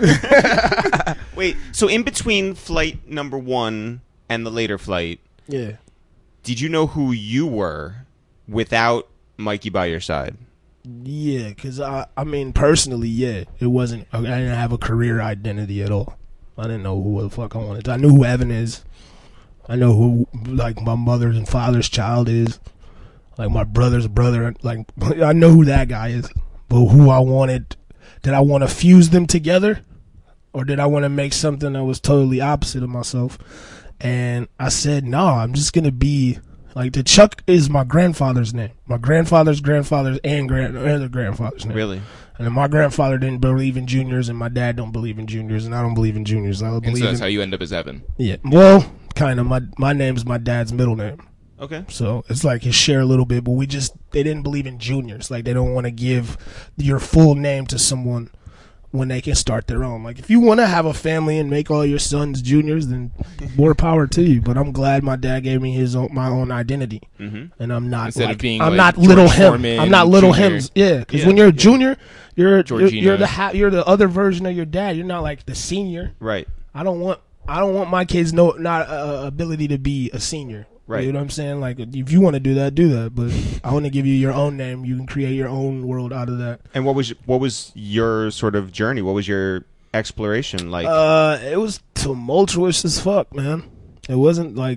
Wait, so in between flight number 1 and the later flight, Yeah. did you know who you were without Mikey by your side? Yeah, because I mean, personally, yeah, it wasn't. I didn't have a career identity at all. I didn't know who the fuck I wanted. I knew who Evan is. I know who, like, my mother's and father's child is. Like, my brother's brother. Like, I know who that guy is. But who I wanted, did I want to fuse them together? Or did I want to make something that was totally opposite of myself? And I said, no, I'm just going to be... Like, the Chuck is my grandfather's name. My grandfather's grandfather's and the grandfather's name. Really? And then my grandfather didn't believe in juniors, and my dad don't believe in juniors, and I don't believe in juniors. And so that's how you end up as Evan. Yeah. Well, kind of. My name's my dad's middle name. Okay. So it's like his share a little bit, but they didn't believe in juniors. Like, they don't want to give your full name to someone when they can start their own. Like, if you want to have a family and make all your sons juniors, then more power to you. But I'm glad my dad gave me my own identity, and I'm not Instead of being I'm like not George little him. Foreman, I'm not little Junior. him. Yeah, because when you're a junior, you're Georgina. you're the other version of your dad. You're not like the senior. Right. I don't want my kids not ability to be a senior. Right. You know what I'm saying? Like, if you want to do that. But I want to give you your own name. You can create your own world out of that. And what was your sort of journey? What was your exploration like? It was tumultuous as fuck, man. It wasn't like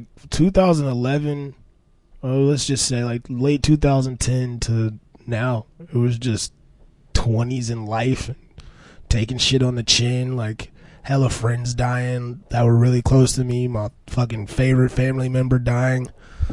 2011, or let's just say like late 2010 to now. It was just 20s in life, and taking shit on the chin, like hella friends dying that were really close to me. My fucking favorite family member dying.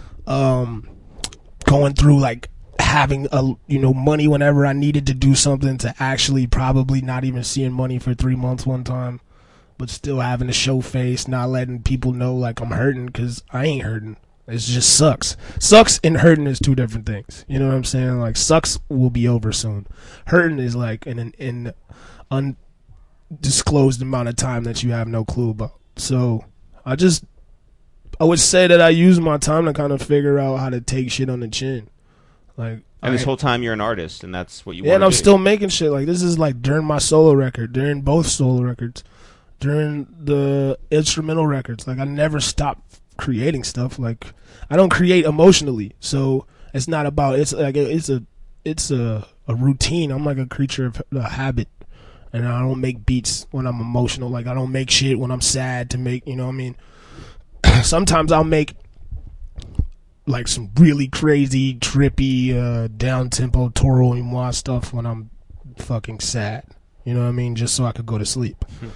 Going through like having money whenever I needed to do something, to actually probably not even seeing money for 3 months one time, but still having to show face, not letting people know like I'm hurting, because I ain't hurting. It just sucks. Sucks and hurting is two different things. You know what I'm saying? Like, sucks will be over soon. Hurting is like an undisclosed amount of time that you have no clue about. So I would say that I use my time to kind of figure out how to take shit on the chin. Like, and this whole time you're an artist, and that's what you yeah, want and to I'm do. still making shit. Like, this is like during my solo record, during both solo records, during the instrumental records. Like, I never stopped creating stuff. Like, I don't create emotionally, so it's not about, it's like it's a routine. I'm like a creature of a habit, and I don't make beats when I'm emotional. Like, I don't make shit when I'm sad to make, you know what I mean? Sometimes I'll make like some really crazy, trippy, down-tempo Toro y Moi stuff when I'm fucking sad. You know what I mean? Just so I could go to sleep.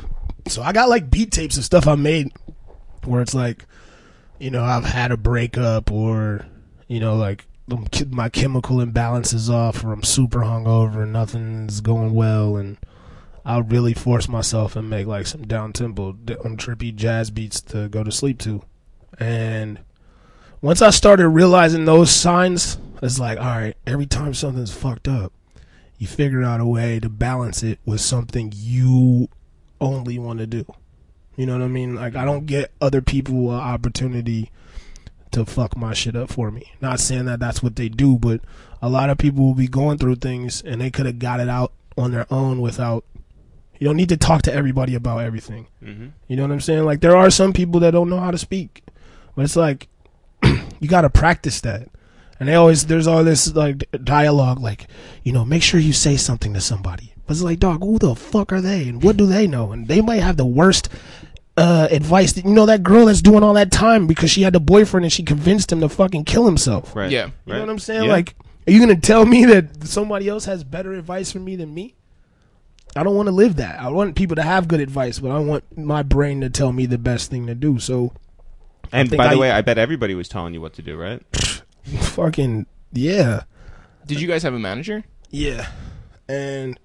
So I got like beat tapes of stuff I made where it's like, you know, I've had a breakup, or, you know, like my chemical imbalance is off, or I'm super hungover and nothing's going well, and I'll really force myself and make like some down tempo, trippy jazz beats to go to sleep to. And once I started realizing those signs, it's like, all right, every time something's fucked up, you figure out a way to balance it with something you only want to do. You know what I mean? Like, I don't get other people an opportunity to fuck my shit up for me. Not saying that that's what they do, but a lot of people will be going through things and they could have got it out on their own without. You don't need to talk to everybody about everything. Mm-hmm. You know what I'm saying? Like, there are some people that don't know how to speak, but it's like, you got to practice that. And there's all this like dialogue, like, you know, make sure you say something to somebody. But it's like, dog, who the fuck are they? And what do they know? And they might have the worst advice. You know, that girl that's doing all that time because she had a boyfriend and she convinced him to fucking kill himself. Right. Yeah. You know what I'm saying? Yeah. Like, are you going to tell me that somebody else has better advice for me than me? I don't want to live that. I want people to have good advice, but I want my brain to tell me the best thing to do. So, and by the way, I bet everybody was telling you what to do, right? Fucking, yeah. Did you guys have a manager? Yeah. And,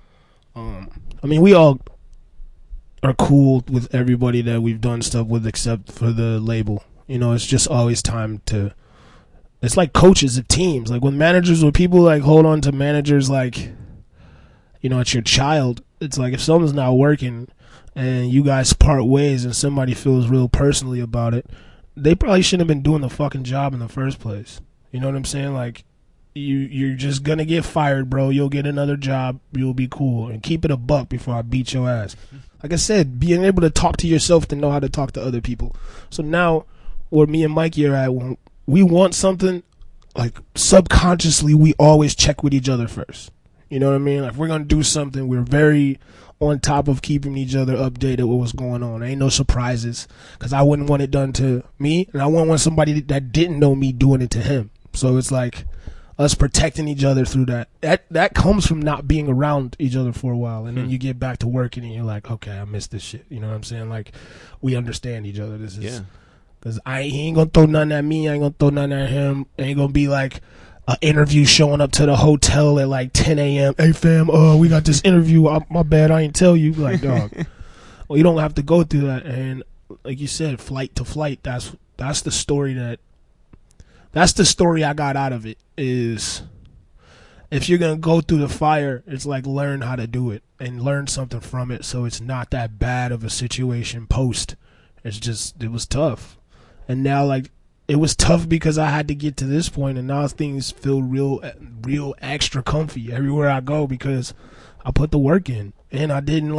I mean, we all are cool with everybody that we've done stuff with except for the label. You know, it's just always time to, it's like coaches of teams. Like, when people like hold on to managers like, you know, it's your child. It's like, if something's not working and you guys part ways and somebody feels real personally about it, they probably shouldn't have been doing the fucking job in the first place. You know what I'm saying? Like, you're just gonna get fired, bro. You'll get another job. You'll be cool. And keep it a buck before I beat your ass. Like I said, being able to talk to yourself to know how to talk to other people. So now, where me and Mikey are at, when we want something, like, subconsciously, we always check with each other first. You know what I mean? Like, if we're going to do something, we're very on top of keeping each other updated with what's going on. There ain't no surprises, because I wouldn't want it done to me, and I wouldn't want somebody that didn't know me doing it to him. So it's like us protecting each other through that. That comes from not being around each other for a while, and then you get back to working, and you're like, okay, I missed this shit. You know what I'm saying? Like, we understand each other. This is, because he ain't going to throw nothing at me. I ain't going to throw nothing at him. It ain't going to be like an interview showing up to the hotel at like 10 a.m. Hey, fam, we got this interview. My bad, I ain't tell you. Like, dog. Well, you don't have to go through that. And like you said, flight to flight, that's the story that's the story I got out of it, is if you're going to go through the fire, it's like, learn how to do it and learn something from it, so it's not that bad of a situation post. It's just, it was tough. And now, like, it was tough because I had to get to this point, and now things feel real extra comfy everywhere I go because I put the work in. And I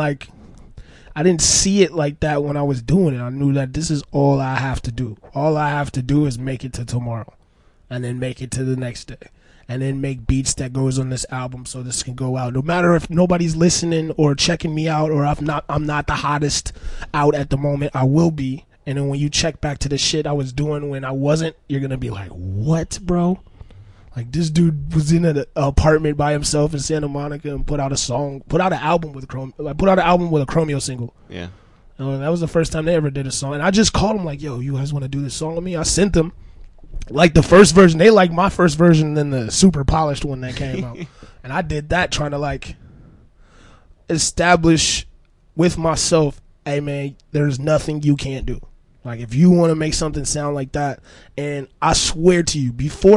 didn't see it like that when I was doing it. I knew that this is all I have to do. All I have to do is make it to tomorrow, and then make it to the next day, and then make beats that goes on this album so this can go out. No matter if nobody's listening or checking me out, or I'm not the hottest out at the moment, I will be. And then when you check back to the shit I was doing when I wasn't, you're going to be like, what, bro? Like, this dude was in an apartment by himself in Santa Monica and put out an album with a Chromeo single. Yeah. That was the first time they ever did a song. And I just called them like, yo, you guys want to do this song with me? I sent them, like, the first version. They liked my first version than the super polished one that came out. And I did that trying to, like, establish with myself, hey, man, there's nothing you can't do. Like, if you want to make something sound like that, and I swear to you, before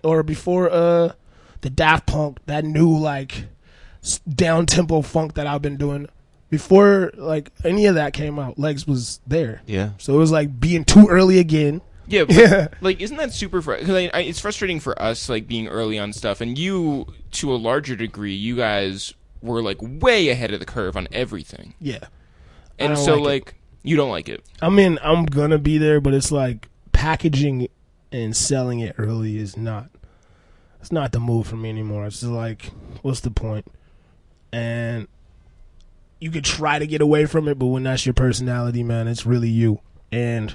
the Daft Punk, that new, like, down-tempo funk that I've been doing, before, like, any of that came out, Legs was there. Yeah. So it was like being too early again. Yeah, but, like, isn't that super frustrating? Because it's frustrating for us, like, being early on stuff, and you, to a larger degree, you guys were, like, way ahead of the curve on everything. Yeah. And so, like, you don't like it. I mean, I'm gonna be there, but it's like packaging and selling it early is not. It's not the move for me anymore. It's just like, what's the point? And you could try to get away from it, but when that's your personality, man, it's really you. And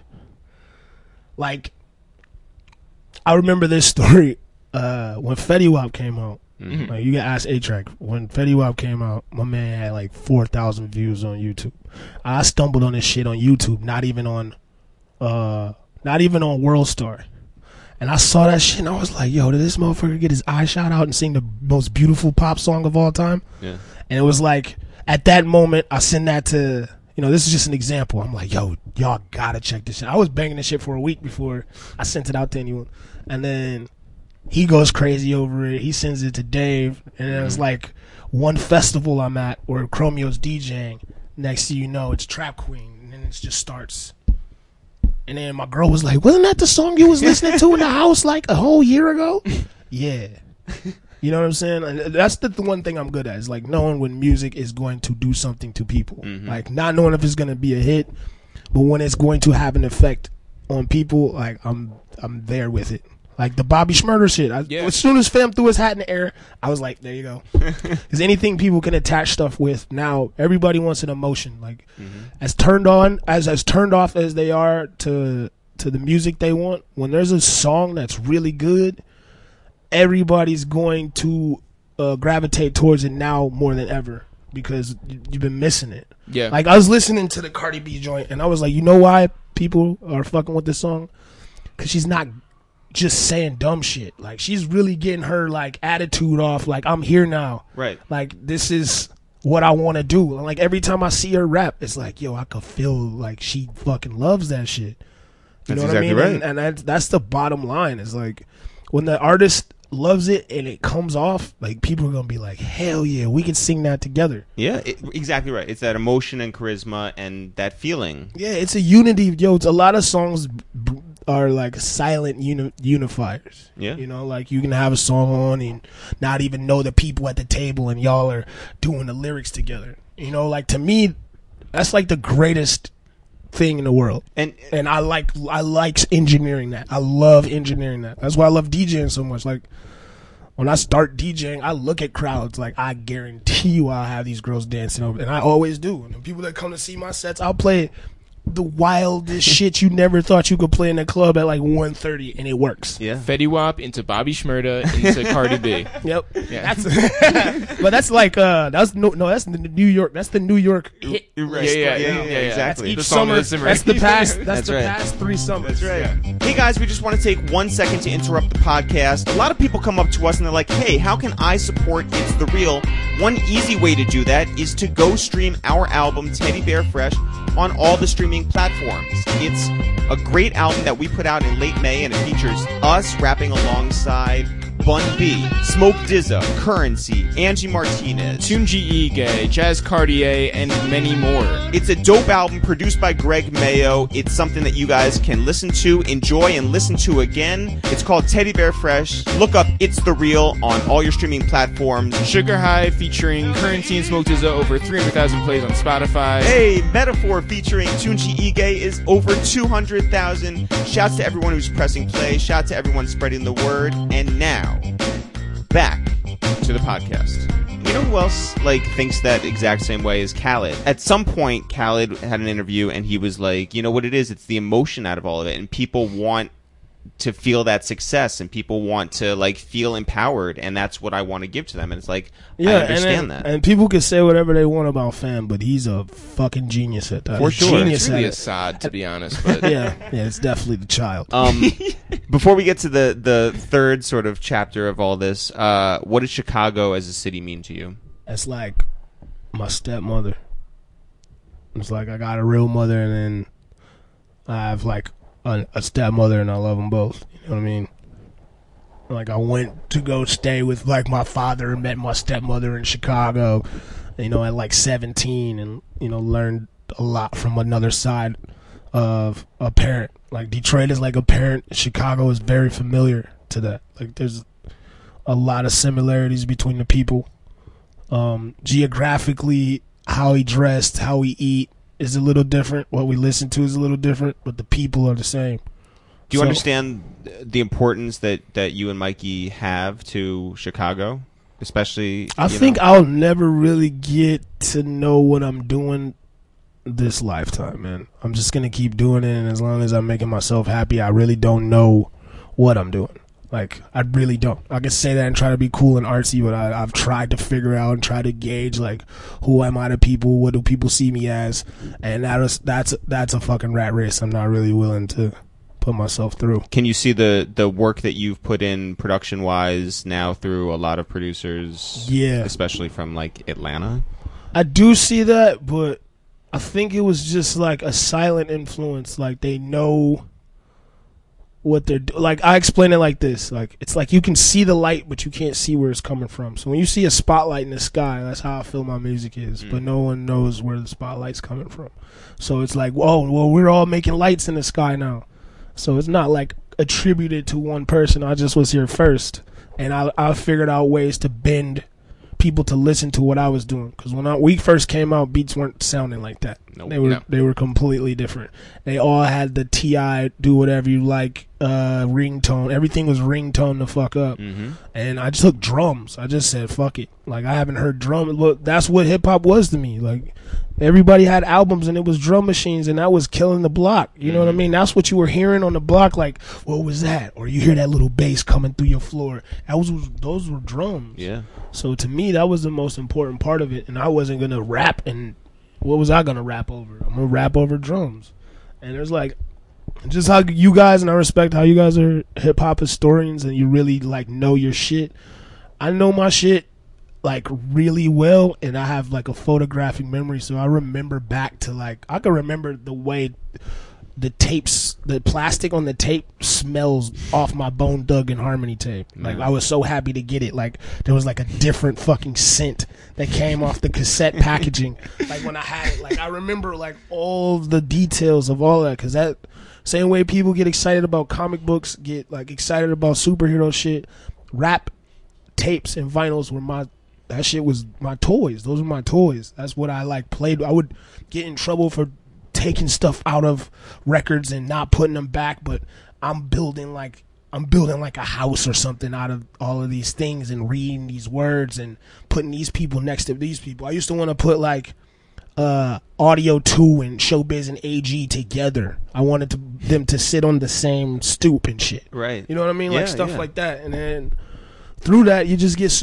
like, I remember this story when Fetty Wap came out, Mhm. Like, you can ask A-Track. When Fetty Wap came out, my man had like 4,000 views on YouTube. I stumbled on this shit on YouTube, not even on World Star. And I saw that shit and I was like, yo, did this motherfucker get his eye shot out and sing the most beautiful pop song of all time? Yeah. And it was like, at that moment, I sent that to, this is just an example. I'm like, yo, y'all gotta check this shit. I was banging this shit for a week before I sent it out to anyone. And then he goes crazy over it. He sends it to Dave. And then it's like one festival I'm at where Chromeo's DJing. Next thing you know, it's Trap Queen. And then it just starts. And then my girl was like, wasn't that the song you was listening to in the house like a whole year ago? Yeah. You know what I'm saying? And that's the one thing I'm good at, is like knowing when music is going to do something to people. Mm-hmm. Like not knowing if it's going to be a hit, but when it's going to have an effect on people, like I'm there with it. Like the Bobby Shmurda shit. As soon as Fam threw his hat in the air, I was like, there you go. Because anything people can attach stuff with, now everybody wants an emotion. Like as turned on, as turned off as they are to the music they want, when there's a song that's really good, everybody's going to gravitate towards it now more than ever, because you've been missing it. Yeah. Like I was listening to the Cardi B joint and I was like, you know why people are fucking with this song? Because she's not just saying dumb shit. Like she's really getting her like attitude off. Like I'm here now. Right. Like this is what I want to do. And like every time I see her rap, it's like, yo, I could feel like she fucking loves that shit. You That's know what exactly I mean? right. And that's the bottom line. Is like when the artist loves it and it comes off, like people are gonna be like, hell yeah, we can sing that together. Yeah, exactly right. It's that emotion and charisma and that feeling. Yeah, it's a unity. Yo, it's a lot of songs are like silent unifiers. Yeah. Like you can have a song on and not even know the people at the table and y'all are doing the lyrics together. Like to me, that's like the greatest thing in the world. And I like engineering that. I love engineering that. That's why I love DJing so much. Like when I start DJing, I look at crowds. Like I guarantee you I'll have these girls dancing over, and I always do. And the people that come to see my sets, I'll play the wildest shit you never thought you could play in a club at like 1:30, and it works. Yeah. Fetty Wap into Bobby Shmurda into Cardi B. Yep. Yeah. But that's like that's the New York. That's the New York hit. Right. Yeah, Exactly. That's each The song summer. of the summer. That's the past. That's That's the right. past 3 summers. That's right. Hey guys, we just want to take 1 second to interrupt the podcast. A lot of people come up to us and they're like, hey, how can I support It's The Real? One easy way to do that is to go stream our album, Teddy Bear Fresh, on all the streaming platforms. It's a great album that we put out in late May, and it features us rapping alongside Bun B, Smoke Dizza, Currency, Angie Martinez, Tunji Ige, Jazz Cartier, and many more. It's a dope album produced by Greg Mayo. It's something that you guys can listen to, enjoy, and listen to again. It's called Teddy Bear Fresh. Look up It's The Real on all your streaming platforms. Sugar High featuring Currency and Smoke Dizza, over 300,000 plays on Spotify. Hey, Metaphor featuring Tunji Ige is over 200,000. Shouts to everyone who's pressing play. Shout to everyone spreading the word. And now, back to the podcast. You know who else thinks that exact same way as Khaled? At some point, Khaled had an interview and he was like, you know what it is? It's the emotion out of all of it, and people want to feel that success, and people want to feel empowered, and that's what I want to give to them. And it's like, I understand that. And people can say whatever they want about Fam, but he's a fucking genius at that. For He's sure. Genius It's really at it. Assad, to be honest. But Yeah, it's definitely the child. Before we get to the third sort of chapter of all this, what does Chicago as a city mean to you? It's like my stepmother. It's like I got a real mother, and then I have like a stepmother, and I love them both. You know what I mean? Like I went to go stay with like my father and met my stepmother in Chicago, at like 17, and learned a lot from another side of a parent. Like Detroit is like a parent. Chicago is very familiar to that. Like there's a lot of similarities between the people. Geographically, how he dressed, how we eat is a little different. What we listen to is a little different, but the people are the same. Do you understand the importance that you and Mikey have to Chicago, especially? I think I'll never really get to know what I'm doing this lifetime, man. I'm just gonna keep doing it, and as long as I'm making myself happy, I really don't know what I'm doing. Like, I really don't. I can say that and try to be cool and artsy, but I've tried to figure out and try to gauge, like, who am I to people? What do people see me as? And that's a fucking rat race I'm not really willing to put myself through. Can you see the work that you've put in production-wise now through a lot of producers? Yeah. Especially from, like, Atlanta? I do see that, but I think it was just, like, a silent influence. Like, they know what they're doing. Like, I explain it like this. Like, it's like you can see the light, but you can't see where it's coming from. So when you see a spotlight in the sky, that's how I feel my music is. But no one knows where the spotlight's coming from. So it's like, whoa, well, we're all making lights in the sky now. So it's not like attributed to one person. I just was here first, and I figured out ways to bend people to listen to what I was doing. Because when we first came out, beats weren't sounding like that. Nope. They were completely different. They all had the T.I. do whatever you like ringtone. Everything was ringtone the fuck up. Mm-hmm. And I just took drums. I just said fuck it. Like, I haven't heard drums. Look, that's what hip hop was to me. Like, everybody had albums and it was drum machines, and that was killing the block. You know what I mean? That's what you were hearing on the block. Like, what was that? Or you hear that little bass coming through your floor. Those were drums. Yeah. So to me, that was the most important part of it. And I wasn't gonna rap. And what was I gonna rap over? I'm gonna rap over drums. And there's like, just how you guys, and I respect how you guys are hip hop historians and you really like know your shit. I know my shit like really well, and I have like a photographic memory, so I remember back to like, I can remember the way the plastic on the tape smells off my Bone Thugs Harmony tape. Like, I was so happy to get it. Like, there was like a different fucking scent that came off the cassette packaging. Like, when I had it, like, I remember like all the details of all that, because that same way people get excited about comic books, get like excited about superhero shit, rap tapes and vinyls were that shit was my toys. Those were my toys. That's what I like played. I would get in trouble for taking stuff out of records and not putting them back, but I'm building like a house or something out of all of these things and reading these words and putting these people next to these people. I used to want to put like Audio 2 and Showbiz and AG together. I wanted them to sit on the same stoop and shit. Right. You know what I mean? Yeah, Like stuff yeah. like that. And then through that, you just get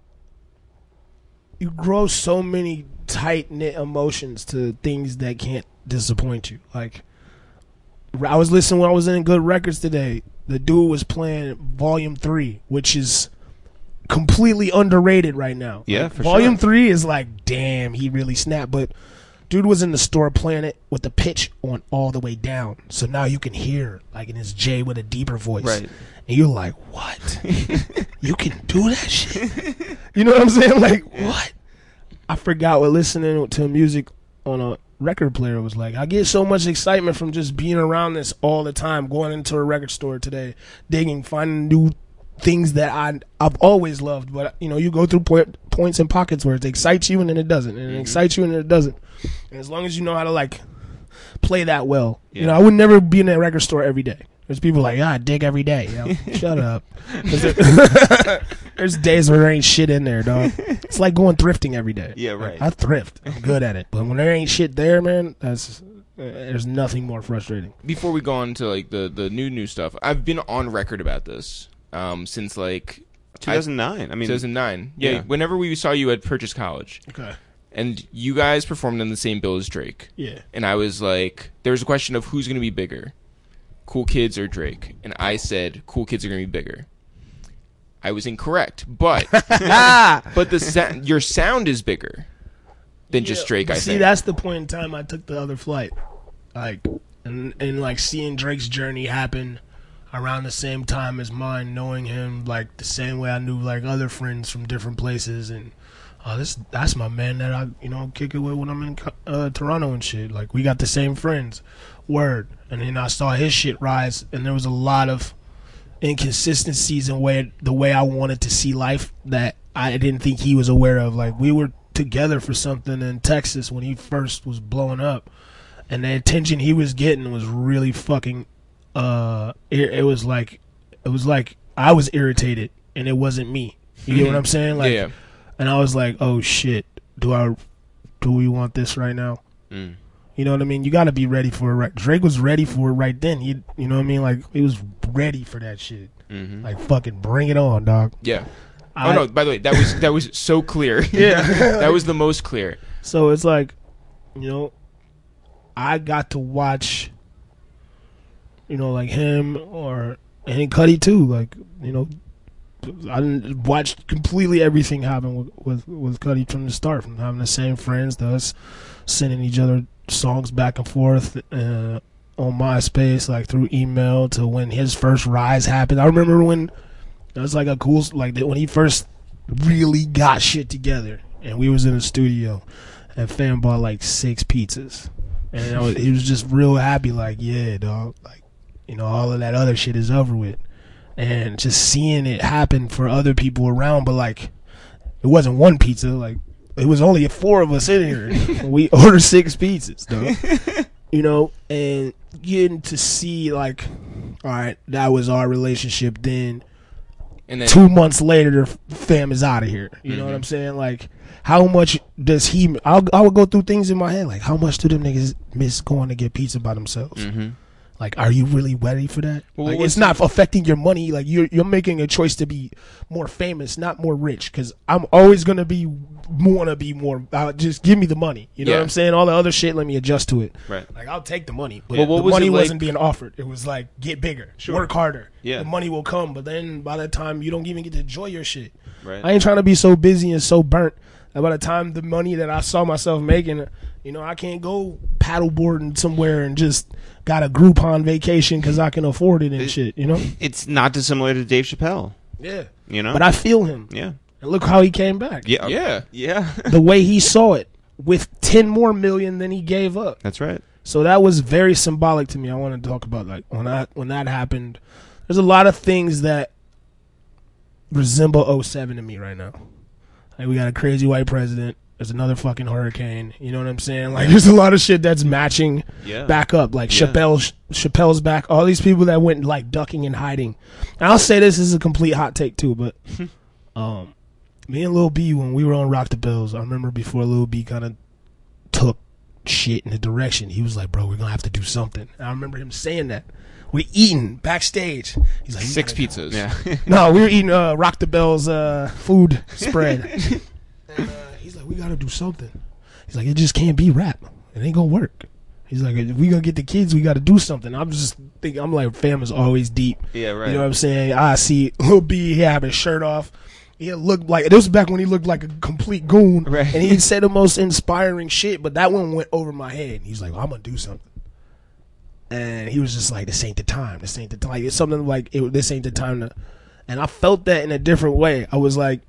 you grow so many tight-knit emotions to things that can't disappoint you. Like, I was listening when I was in Good Records today. The dude was playing Volume 3, which is completely underrated right now. Yeah, like, for Volume sure. 3 is like, damn, he really snapped. But dude was in the store playing it with the pitch on all the way down. So now you can hear, like, in his J with a deeper voice. Right. And you're like, what? You can do that shit? You know what I'm saying? Like, what? I forgot what listening to music on a record player was like. I get so much excitement from just being around this all the time, going into a record store today, digging, finding new things that I've always loved. But, you know, you go through points and pockets where it excites you and then it doesn't. And it excites you and then it doesn't. And as long as you know how to, like, play that well. Yeah. You know, I would never be in a record store every day. There's people like, I dig every day. Yo, shut up. There's days where there ain't shit in there, dog. It's like going thrifting every day. Yeah, right. Like, I thrift. I'm good at it. But when there ain't shit there, man, there's nothing more frustrating. Before we go on to like the new stuff, I've been on record about this since like 2009. I mean, 2009. Yeah, whenever we saw you at Purchase College. Okay. And you guys performed in the same bill as Drake. Yeah. And I was like, there was a question of who's going to be bigger, Cool Kids or Drake? And I said, Cool Kids are going to be bigger. I was incorrect, but your sound is bigger than just Drake, I See, think. that's the point in time I took the other flight. Like, and like seeing Drake's journey happen around the same time as mine, knowing him like the same way I knew like other friends from different places, and that's my man that I kick it with when I'm in Toronto and shit. Like, we got the same friends, word. And then I saw his shit rise, and there was a lot of inconsistencies in the way I wanted to see life that I didn't think he was aware of. Like, we were together for something in Texas when he first was blowing up, and the attention he was getting was really fucking it was like I was irritated and it wasn't me. You get what I'm saying? Like, yeah. And I was like, oh shit, do we want this right now? You know what I mean? You got to be ready for it. Right? Drake was ready for it right then. You know what I mean? Like, he was ready for that shit. Mm-hmm. Like, fucking bring it on, dog. Yeah. Oh no! By the way, that was so clear. Yeah. That was the most clear. So it's like, you know, I got to watch, you know, like him and Cudi too. Like, you know, I watched completely everything happen with Cudi from the start, from having the same friends to us sending each other songs back and forth on MySpace, like through email, to when his first rise happened. I remember when it was like a cool, like when he first really got shit together, and we was in the studio, and fam bought like 6 pizzas, and he was just real happy, like, yeah, dog, like, you know, all of that other shit is over with, and just seeing it happen for other people around. But like, it wasn't one pizza, like it was only 4 of us in here. We ordered 6 pizzas, dog. You know, and getting to see, like, all right, that was our relationship then. And then 2 months later, the fam is out of here. You know what I'm saying? Like, how much does he? I would go through things in my head, like, how much do them niggas miss going to get pizza by themselves? Mm-hmm. Like, are you really ready for that? Well, like, it's not affecting your money. Like, you're making a choice to be more famous, not more rich. Because I'm always gonna want to be more. Just give me the money. You know what I'm saying? All the other shit, let me adjust to it. Right. Like, I'll take the money, but Well, the was money it like- wasn't being offered. It was like, get bigger, work harder. Yeah. The money will come, but then by the time you don't even get to enjoy your shit. Right. I ain't trying to be so busy and so burnt that by the time the money that I saw myself making, you know, I can't go paddleboarding somewhere and just got a Groupon vacation because I can afford it and shit, you know? It's not dissimilar to Dave Chappelle. Yeah. You know. But I feel him. Yeah. And look how he came back. Yeah. Yeah. Yeah. The way he saw it, with 10 more million than he gave up. That's right. So that was very symbolic to me. I want to talk about, like, when that happened. There's a lot of things that resemble 07 to me right now. Like, we got a crazy white president. There's another fucking hurricane. You know what I'm saying? Like, there's a lot of shit that's matching back up. Like, Yeah. Chappelle's back. All these people that went, like, ducking and hiding. And I'll say this is a complete hot take, too, but me and Lil B, when we were on Rock the Bells, I remember before Lil B kind of took shit in the direction, he was like, bro, we're going to have to do something. And I remember him saying that. We're eating backstage. He's like, 6 pizzas. Yeah. no, we were eating Rock the Bells food spread. And he's like, we got to do something. He's like, it just can't be rap. It ain't going to work. He's like, if we going to get the kids, we got to do something. I'm just thinking, I'm like, fam is always deep. Yeah. Right. You know what I'm saying? I see Lil B, he have his shirt off. He looked like, this was back when he looked like a complete goon. Right. And he said the most inspiring shit, but that one went over my head. He's like, well, I'm going to do something. And he was just like, this ain't the time. This ain't the time. Like, it's something like, this ain't the time to. And I felt that in a different way. I was like,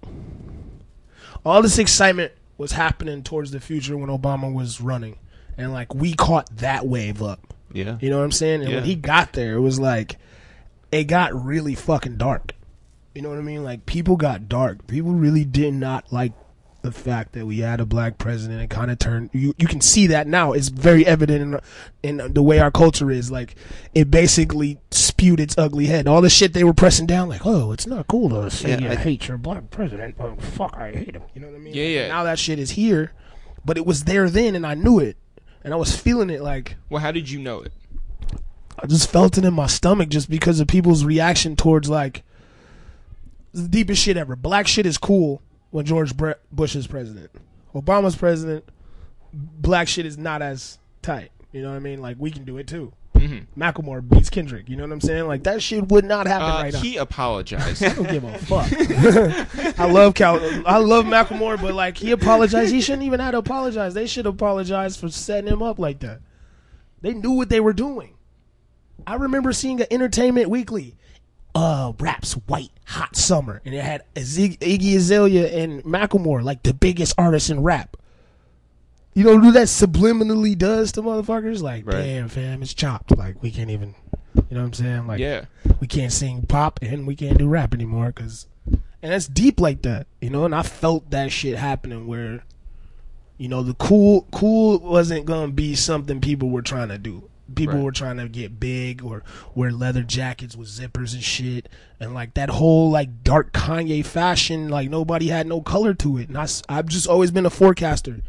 all this excitement was happening towards the future when Obama was running. And like, we caught that wave up. Yeah. You know what I'm saying? And Yeah. when he got there, it was like, it got really fucking dark. You know what I mean? Like, people got dark. People really did not like the fact that we had a black president. It kind of turned. You can see that now. It's very evident in the way our culture is. Like, it basically spewed its ugly head. All the shit they were pressing down, like, oh, it's not cool to say you hate your black president. Oh, fuck, I hate him. You know what I mean? Yeah, yeah. Now that shit is here, but it was there then, and I knew it, and I was feeling it. Like, Well, how did you know it? I just felt it in my stomach just because of people's reaction towards, like, the deepest shit ever. Black shit is cool when George Bush is president. Obama's president, black shit is not as tight. You know what I mean? Like, we can do it too. Macklemore beats Kendrick. You know what I'm saying? Like, that shit would not happen right now. He apologized. I don't give a fuck. I love Macklemore, but like, he apologized. He shouldn't even have to apologize. They should apologize for setting him up like that. They knew what they were doing. I remember seeing an Entertainment Weekly raps White Hot Summer, and it had Iggy Azalea and Macklemore, like the biggest artists in rap. You know who that subliminally does to motherfuckers? Like, Right. damn, fam, it's chopped. Like, we can't even, you know what I'm saying? Like, Yeah. we can't sing pop and we can't do rap anymore, and it's deep like that, you know. And I felt that shit happening where, you know, the cool wasn't gonna be something people were trying to do. People Right. were trying to get big or wear leather jackets with zippers and shit, and like that whole like dark Kanye fashion, like nobody had no color to it. And I've just always been a forecaster.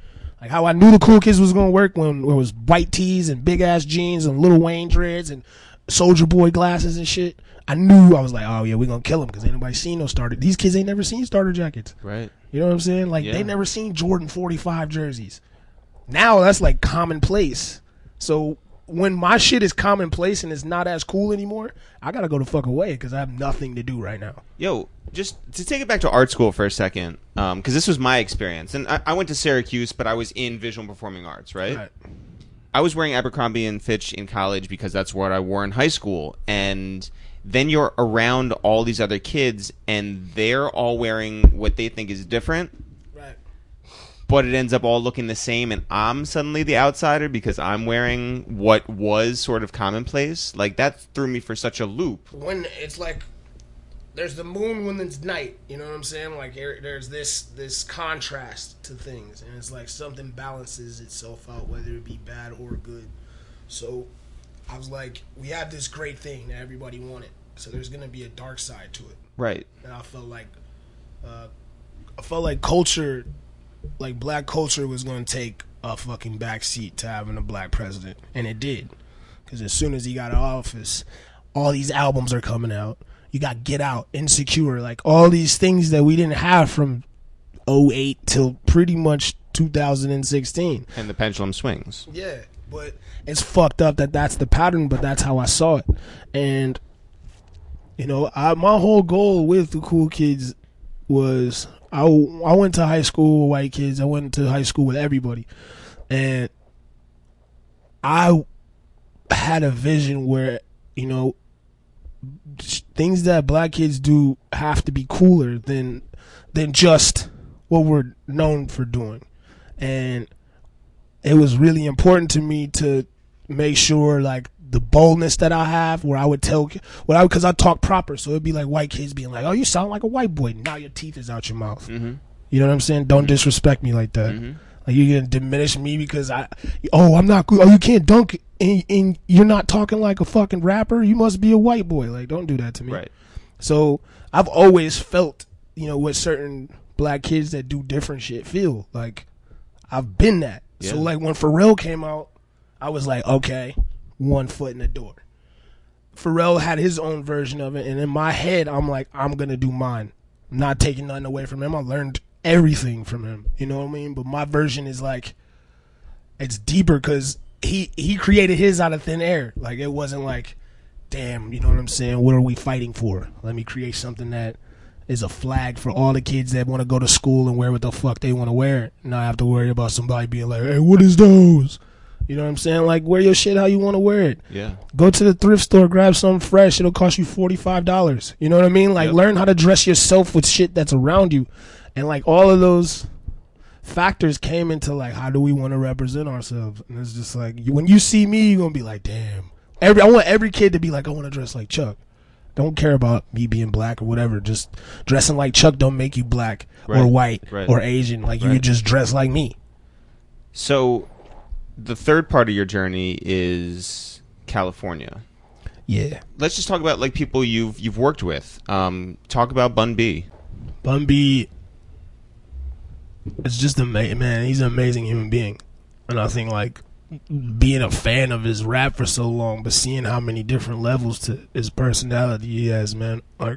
Like how I knew the Cool Kids was gonna work when it was white tees and big ass jeans and Lil Wayne dreads and Soldier Boy glasses and shit. I knew I was like, oh yeah, we're gonna kill them because ain't nobody seen no starter. These kids ain't never seen starter jackets. Right. You know what I'm saying? Like they never seen Jordan 45 jerseys. Now that's like commonplace. So when my shit is commonplace and it's not as cool anymore, I gotta go the fuck away because I have nothing to do right now. Yo, just to take it back to art school for a second, because this was my experience, and I went to Syracuse, but I was in visual and performing arts, right? I was wearing Abercrombie and Fitch in college because that's what I wore in high school, and then you're around all these other kids, and they're all wearing what they think is different. But it ends up all looking the same, and I'm suddenly the outsider because I'm wearing what was sort of commonplace. Like, that threw me for such a loop. When it's like, there's the moon when it's night, you know what I'm saying? Like, there's this contrast to things, and it's like something balances itself out, whether it be bad or good. So, I was like, we have this great thing that everybody wanted, so there's going to be a dark side to it. Right. And I felt like culture... Like black culture was going to take a fucking backseat to having a black president, and it did. Because as soon as he got in office, all these albums are coming out. You got Get Out, Insecure, like all these things that we didn't have from 2008 till pretty much 2016. And the pendulum swings. Yeah, but it's fucked up that that's the pattern, but that's how I saw it. And you know, my whole goal with the Cool Kids was. I went to high school with white kids. I went to high school with everybody. And I had a vision where, you know, things that black kids do have to be cooler than just what we're known for doing. And it was really important to me to make sure, like, the boldness that I have, where I would tell, because I talk proper, so it'd be like white kids being like, "Oh, you sound like a white boy. Now your teeth is out your mouth." Mm-hmm. You know what I'm saying? Don't disrespect me like that. Mm-hmm. Like you're gonna diminish me because I'm not good. Oh, you can't dunk, and you're not talking like a fucking rapper. You must be a white boy. Like, don't do that to me. Right. So I've always felt, you know, what certain black kids that do different shit feel. Like I've been that. Yeah. So like when Pharrell came out, I was like, okay. One foot in the door. Pharrell had his own version of it, and in my head, I'm like, I'm gonna do mine. I'm not taking nothing away from him. I learned everything from him. You know what I mean? But my version is like, it's deeper because he created his out of thin air. Like it wasn't like, damn, you know what I'm saying? What are we fighting for? Let me create something that is a flag for all the kids that want to go to school and wear what the fuck they want to wear. Not have to worry about somebody being like, hey, what is those? You know what I'm saying? Like, wear your shit how you want to wear it. Yeah. Go to the thrift store, grab something fresh. It'll cost you $45. You know what I mean? Like, learn how to dress yourself with shit that's around you. And, like, all of those factors came into, like, how do we want to represent ourselves? And it's just like, when you see me, you're going to be like, damn. I want every kid to be like, I want to dress like Chuck. Don't care about me being black or whatever. Just dressing like Chuck don't make you black or white or Asian. Like, you just dress like me. So... the third part of your journey is California. Yeah. Let's just talk about like people you've worked with. Talk about Bun B. Bun B is just amazing, man. He's an amazing human being, and I think like being a fan of his rap for so long, but seeing how many different levels to his personality he has, man. Like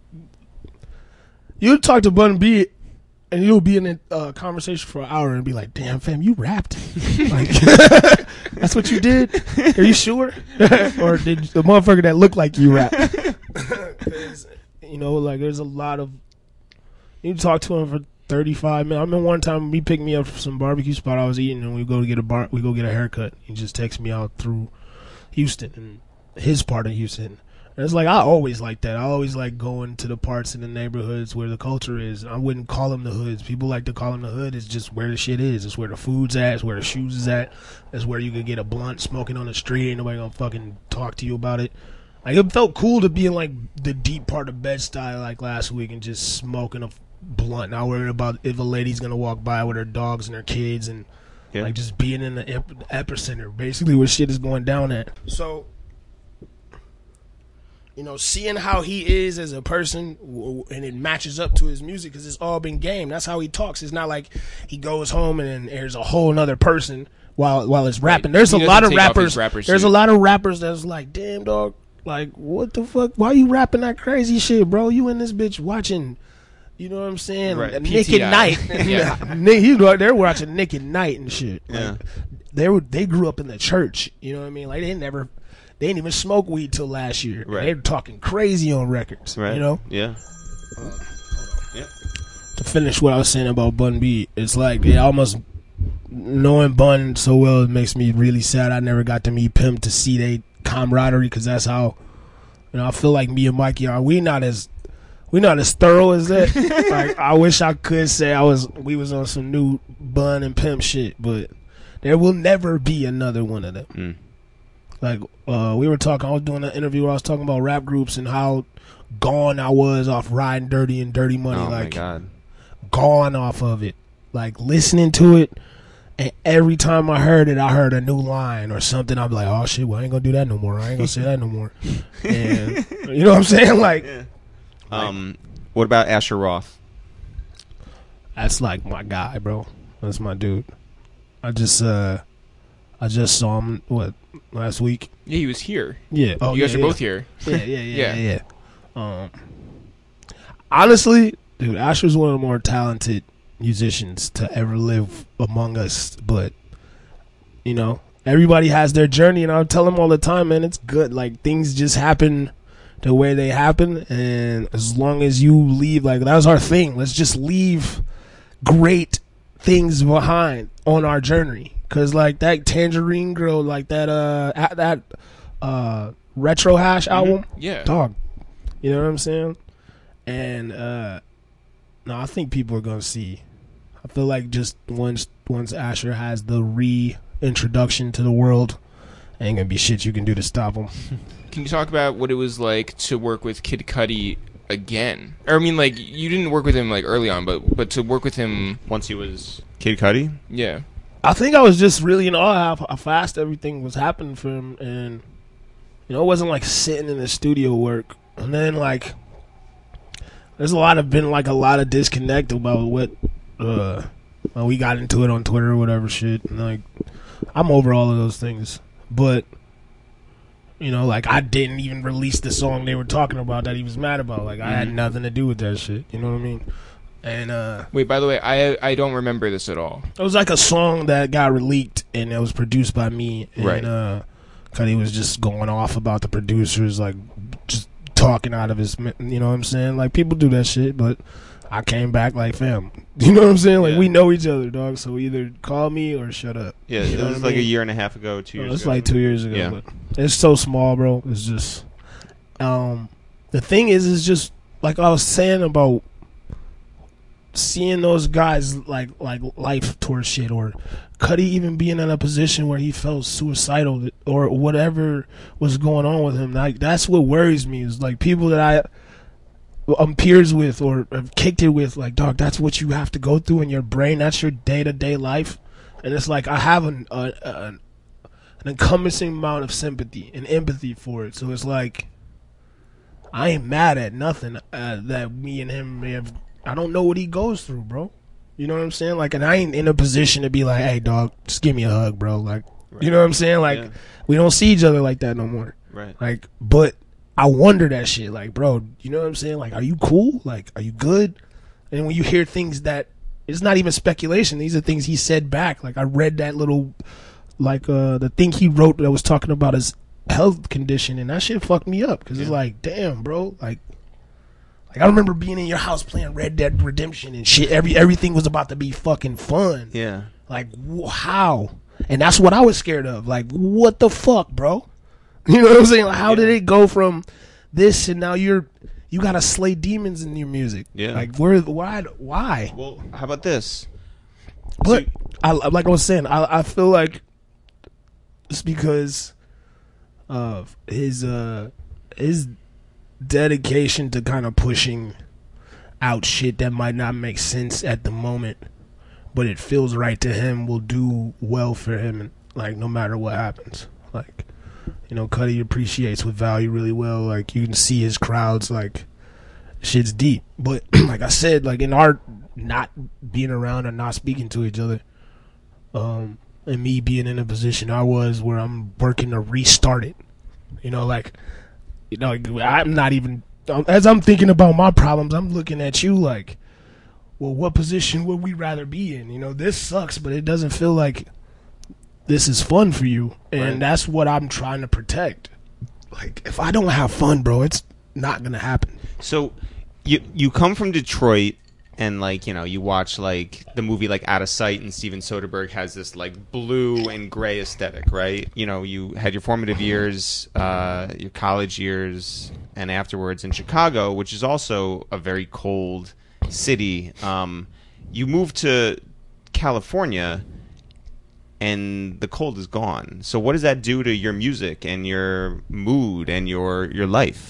you talk to Bun B. And you'll be in a conversation for an hour and be like, damn, fam, you rapped. Like, that's what you did? Are you sure? Or did the motherfucker that looked like you rap? Because, you know, like, there's a lot of... You talk to him for 35 minutes. I remember one time he picked me up from some barbecue spot I was eating, and we go get a haircut. He just takes me out through Houston, and his part of Houston. And it's like, I always like that. I always like going to the parts in the neighborhoods where the culture is. I wouldn't call them the hoods. People like to call them the hood. It's just where the shit is. It's where the food's at. It's where the shoes is at. It's where you could get a blunt smoking on the street. Ain't nobody gonna fucking talk to you about it. Like, it felt cool to be in, like, the deep part of Bed-Stuy, like, last week and just smoking a blunt. Not worried about if a lady's gonna walk by with her dogs and her kids and, like, just being in the epicenter, basically where shit is going down at. So... you know, seeing how he is as a person, and it matches up to his music because it's all been game. That's how he talks. It's not like he goes home and then there's a whole nother person while it's rapping. There's a lot of rappers. There's a lot of rappers that's like, damn dog, like what the fuck? Why you rapping that crazy shit, bro? You in this bitch watching, you know what I'm saying? Right. Nick PTI. at Night. Yeah. You know, they're watching Nick at Night and shit. Yeah. Like, they grew up in the church. You know what I mean? Like they didn't even smoke weed till last year. Right. They're talking crazy on records. Right. You know? Yeah. Yeah. To finish what I was saying about Bun B, it's like it almost knowing Bun so well, it makes me really sad I never got to meet Pimp to see they camaraderie, because that's how, you know, I feel like me and Mikey are. We not as thorough as that. Like I wish I could say we was on some new Bun and Pimp shit, but there will never be another one of them. Mm. Like we were talking, I was doing an interview where I was talking about rap groups and how gone I was off Riding Dirty and Dirty Money. Oh like my God. gone off of it. Like listening to it, and every time I heard it, I heard a new line or something. I'm like, oh shit, well I ain't gonna do that no more. I ain't gonna say that no more. And you know what I'm saying? Like, What about Asher Roth? that's like my guy, bro. That's my dude. I just saw him last week. Yeah, he was here. Yeah. Oh, You guys yeah, are yeah. both here. Yeah. Honestly, dude, Asher's one of the more talented musicians to ever live among us. But, you know, everybody has their journey, and I tell him all the time, man, it's good. Like, things just happen the way they happen, and as long as you leave, like, that was our thing. Let's just leave great things behind on our journey. Because, like, that Tangerine Girl, like, that Retro Hash album, Yeah. dog. You know what I'm saying? And no, I think people are gonna see. I feel like just once Asher has the reintroduction to the world, ain't gonna be shit you can do to stop him. Can you talk about what it was like to work with Kid Cudi again? Or I mean, like, you didn't work with him like early on, but to work with him, Once he was Kid Cudi? yeah. I think I was just really in awe how fast everything was happening for him, and you know, it wasn't like sitting in the studio work. And then like, there's been a lot of disconnect about what well, we got into it on Twitter or whatever shit. And like, I'm over all of those things, but you know, like I didn't even release the song they were talking about that he was mad about. Like I had nothing to do with that shit. You know what I mean? And Wait, by the way, I don't remember this at all. it was like a song that got leaked, and it was produced by me. And, Right. Cudi was just going off about the producers, like just talking out of his, you know what I'm saying? Like people do that shit, but I came back like, fam, you know what I'm saying? Like Yeah. we know each other, dog. So either call me or shut up. Yeah, You it know was what I like a mean? year and a half ago, 2 years It's ago. like 2 years ago, Yeah. but it's so small, bro. It's just, the thing is just like I was saying about seeing those guys like life tour shit, or Cudi even being in a position where he felt suicidal or whatever was going on with him. Like that's what worries me, is like people that I'm peers with or have kicked it with, like, dog, that's what you have to go through in your brain. That's your day-to-day life. And it's like I have an encompassing amount of sympathy and empathy for it. So it's like I ain't mad at nothing that me and him may have. I don't know what he goes through, bro. You know what I'm saying? Like, and I ain't in a position to be like, hey, dog, just give me a hug, bro. Like, you know what I'm saying? Like, Yeah. we don't see each other like that no more. Right. Like, but I wonder that shit. Like, bro, you know what I'm saying? Like, are you cool? Like, are you good? And when you hear things that, it's not even speculation. These are things he said back. Like, I read that little, like, the thing he wrote that was talking about his health condition, and that shit fucked me up. Because it's like, damn, bro. Like, I remember being in your house playing Red Dead Redemption and shit. Everything was about to be fucking fun. Yeah. Like, how? And that's what I was scared of. Like, what the fuck, bro? You know what I'm saying? Like, how did it go from this and now you gotta slay demons in your music? Yeah. Like, why? Well, how about this? But like I was saying, I feel like it's because of his dedication to kind of pushing out shit that might not make sense at the moment, but it feels right to him, will do well for him, like no matter what happens. Like, Cuddy appreciates what value really well. Like, you can see his crowds, like, shit's deep. But like I said, like, in our not being around or not speaking to each other, and me being in a position I was where I'm working to restart it, I'm not even, as I'm thinking about my problems, I'm looking at you like, well, what position would we rather be in? This sucks, but it doesn't feel like this is fun for you. And Right. that's what I'm trying to protect. Like, if I don't have fun, bro, it's not going to happen. So you come from Detroit, and like, you watch like the movie like Out of Sight, and Steven Soderbergh has this like blue and gray aesthetic, right? You had your formative years, your college years, and afterwards in Chicago, which is also a very cold city. You moved to California, and the cold is gone. So what does that do to your music and your mood and your life?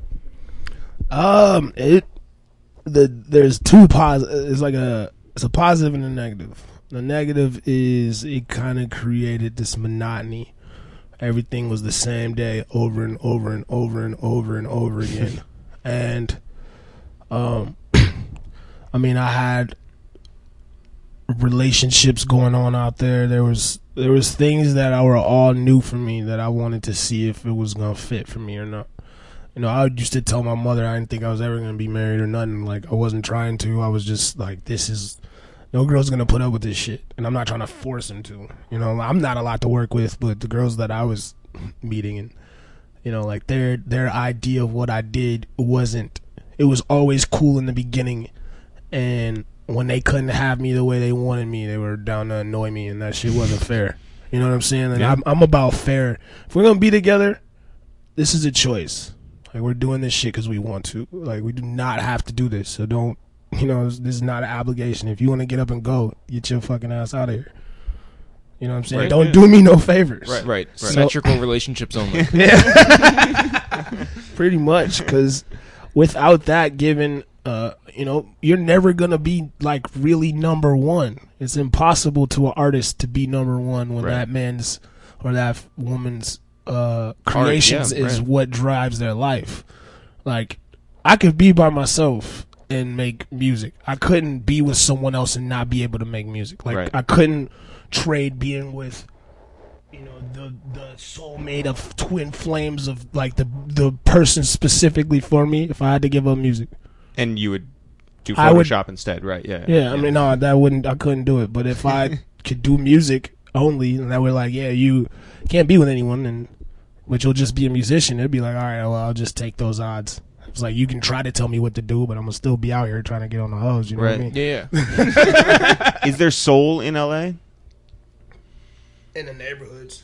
There's two positives. It's a positive and a negative. The negative is it kind of created this monotony. Everything was the same day over and over and over and over and over again. And I had relationships going on out there. There was things that were all new for me that I wanted to see if it was gonna fit for me or not. I used to tell my mother I didn't think I was ever gonna be married or nothing. Like, I wasn't trying to. I was just like, no girl's gonna put up with this shit, and I'm not trying to force them to. I'm not a lot to work with, but the girls that I was meeting, and like their idea of what I did wasn't. It was always cool in the beginning, and when they couldn't have me the way they wanted me, they were down to annoy me, and that shit wasn't fair. You know what I'm saying? And Yeah. I'm about fair. If we're gonna be together, this is a choice. Like, we're doing this shit because we want to. Like, we do not have to do this. So don't, this is not an obligation. If you want to get up and go, get your fucking ass out of here. You know what I'm saying? Right. Don't do me no favors. Right. Symmetrical relationships only. Pretty much, because without that given, you're never going to be, like, really number one. It's impossible to an artist to be number one when Right. that man's or that woman's creations yeah, is right. what drives their life. Like, I could be by myself and make music. I couldn't be with someone else and not be able to make music. Like, Right. I couldn't trade being with the soulmate of twin flames of like the person specifically for me if I had to give up music. And you would do I would- Photoshop instead, right? Yeah. Yeah, I mean, no, I couldn't do it. But if I could do music only, and that were like, yeah, you can't be with anyone, but you'll just be a musician, it'd be like, all right, well, I'll just take those odds. It's like, you can try to tell me what to do, but I'm gonna still be out here trying to get on the hose. You know what I Right. mean? Yeah. Is there soul in LA? In the neighborhoods.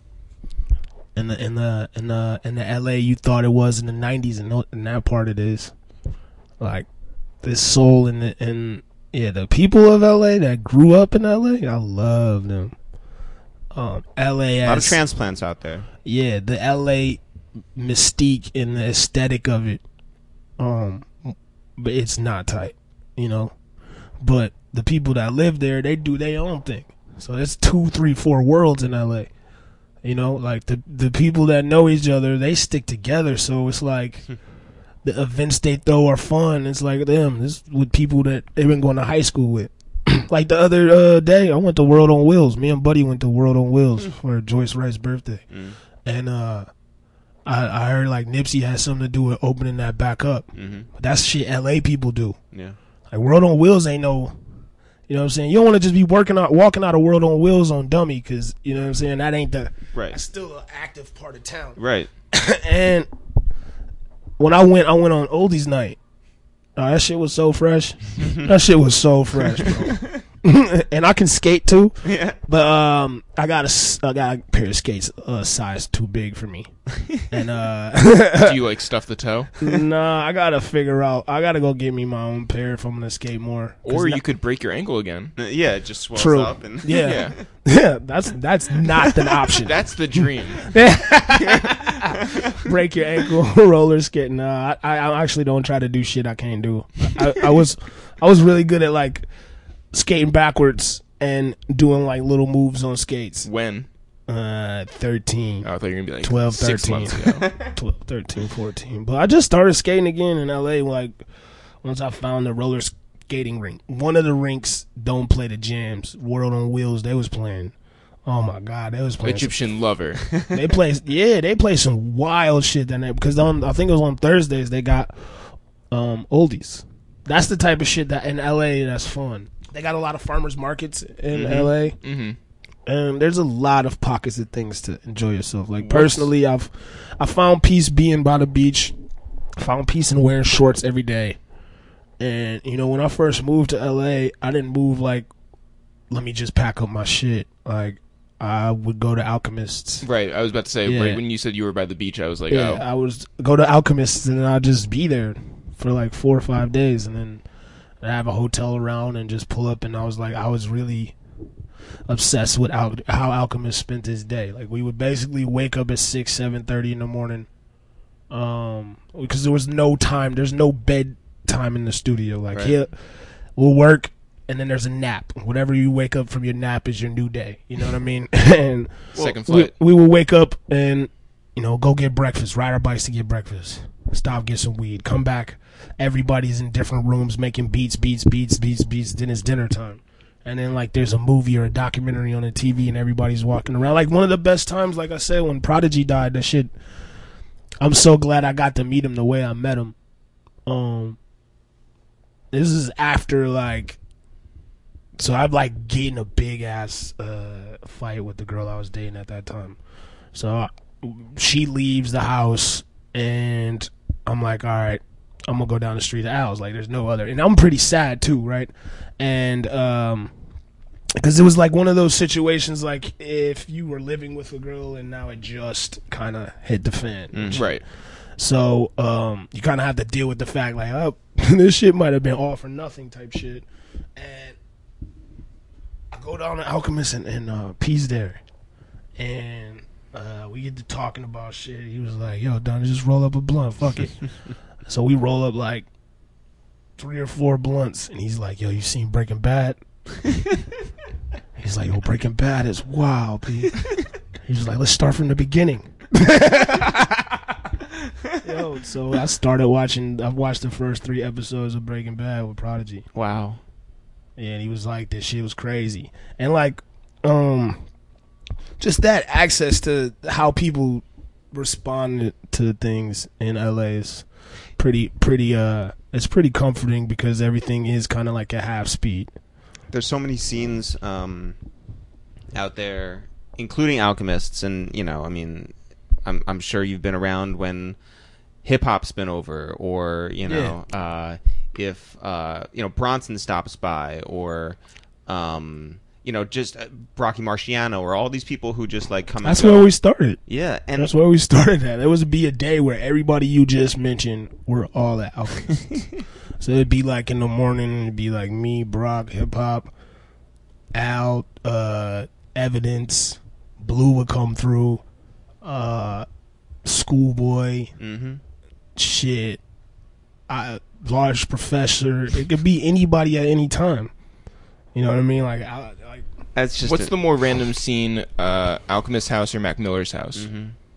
In the LA you thought it was in the 90s, and in that part it is. Like, this soul the people of LA that grew up in LA, I love them. LA A lot of has, transplants out there. yeah, the LA mystique and the aesthetic of it. But it's not tight, But the people that live there, they do their own thing. So there's 2, 3, 4 worlds in LA. Like the people that know each other, they stick together. So it's like the events they throw are fun. It's like them. This is with people that they've been going to high school with. Like the other day, I went to World on Wheels. Me and Buddy went to World on Wheels for Joyce Wright's birthday. And I heard like Nipsey has something to do with opening that back up. But that's shit LA people do. Yeah. Like, World on Wheels ain't no, you know what I'm saying? You don't want to just be walking out of World on Wheels on dummy, because, you know what I'm saying? That ain't that's Right. still an active part of town. Right. And when I went on Oldies night. That shit was so fresh. That shit was so fresh, bro. And I can skate too. Yeah. But I got a pair of skates size too big for me. And Do you like stuff the toe? nah, I gotta figure out. I gotta go get me my own pair if I'm gonna skate more. 'Cause Or you could break your ankle again. Yeah, it just swells True. up and Yeah. Yeah, that's not an option. That's the dream. Break your ankle, roller skating. I actually don't try to do shit I can't do. I was really good at like skating backwards and doing like little moves on skates. When? 13. Oh, I thought you were gonna be like 12, 6 13. months ago. 12, 13, 14. But I just started skating again in LA, like, once I found the roller skating rink. One of the rinks don't play the jams. World on Wheels, they was playing. Oh my God, they was playing. Egyptian Lover. They play some wild shit that night because I think it was on Thursdays they got oldies. That's the type of shit that in LA that's fun. They got a lot of farmers markets in LA. Mm-hmm. And there's a lot of pockets of things to enjoy yourself. Like personally, I found peace being by the beach. I found peace in wearing shorts every day. And you know, when I first moved to LA, I didn't move like, let me just pack up my shit. Like I would go to Alchemists. Right. I was about to say, right when you said you were by the beach, I was like, Yeah, oh. I was go to Alchemists and I'd just be there for like 4 or 5 days, and then I'd have a hotel around and just pull up. And I was really obsessed with how Alchemist spent his day. Like we would basically wake up at 6-7:30 in the morning, because there was no time. There's no bed time in the studio. Like here, we'll work, and then there's a nap. Whatever you wake up from your nap is your new day. You know what I mean? And Second flight. We will wake up and go get breakfast. Ride our bikes to get breakfast. Stop, get some weed. Come back. Everybody's in different rooms making beats. Then it's dinner time. And then, like, there's a movie or a documentary on the TV and everybody's walking around. Like, one of the best times, like I said, when Prodigy died, that shit, I'm so glad I got to meet him the way I met him. This is after, like, so I'm, like, getting a big-ass fight with the girl I was dating at that time. So she leaves the house, and I'm like, all right, I'm going to go down the street to Al's. Like, there's no other. And I'm pretty sad, too, right? And because it was like one of those situations, like if you were living with a girl and now it just kind of hit the fan. Right. So you kind of have to deal with the fact, like, oh, this shit might have been all for nothing type shit. And I go down to Alchemist and P's there. And we get to talking about shit. He was like, yo, Don, just roll up a blunt. Fuck it. So we roll up like 3 or 4 blunts, and he's like, yo, you seen Breaking Bad? He's like, yo, Breaking Bad is wild, P. He's like, let's start from the beginning. Yo, so I started watching. I've watched the first 3 episodes of Breaking Bad with Prodigy. Wow. And he was like, this shit was crazy. And like, just that access to how people respond to things in LA is pretty it's pretty comforting because everything is kind of like at half speed. There's so many scenes out there, including Alchemists, and I mean, I'm sure you've been around when hip hop's been over, or if Bronson stops by, or just Rocky Marciano, or all these people who just like come. That's and go. where we started. Yeah, and that's where we started at. There was be a day where everybody you just mentioned were all at Alchemists. So it'd be like in the morning, it'd be like me, Brock, hip hop, Al, Evidence, Blue would come through, Schoolboy, shit, Large Professor. It could be anybody at any time. You know what I mean? Like that's just what's the more random scene, Alchemist's house or Mac Miller's house?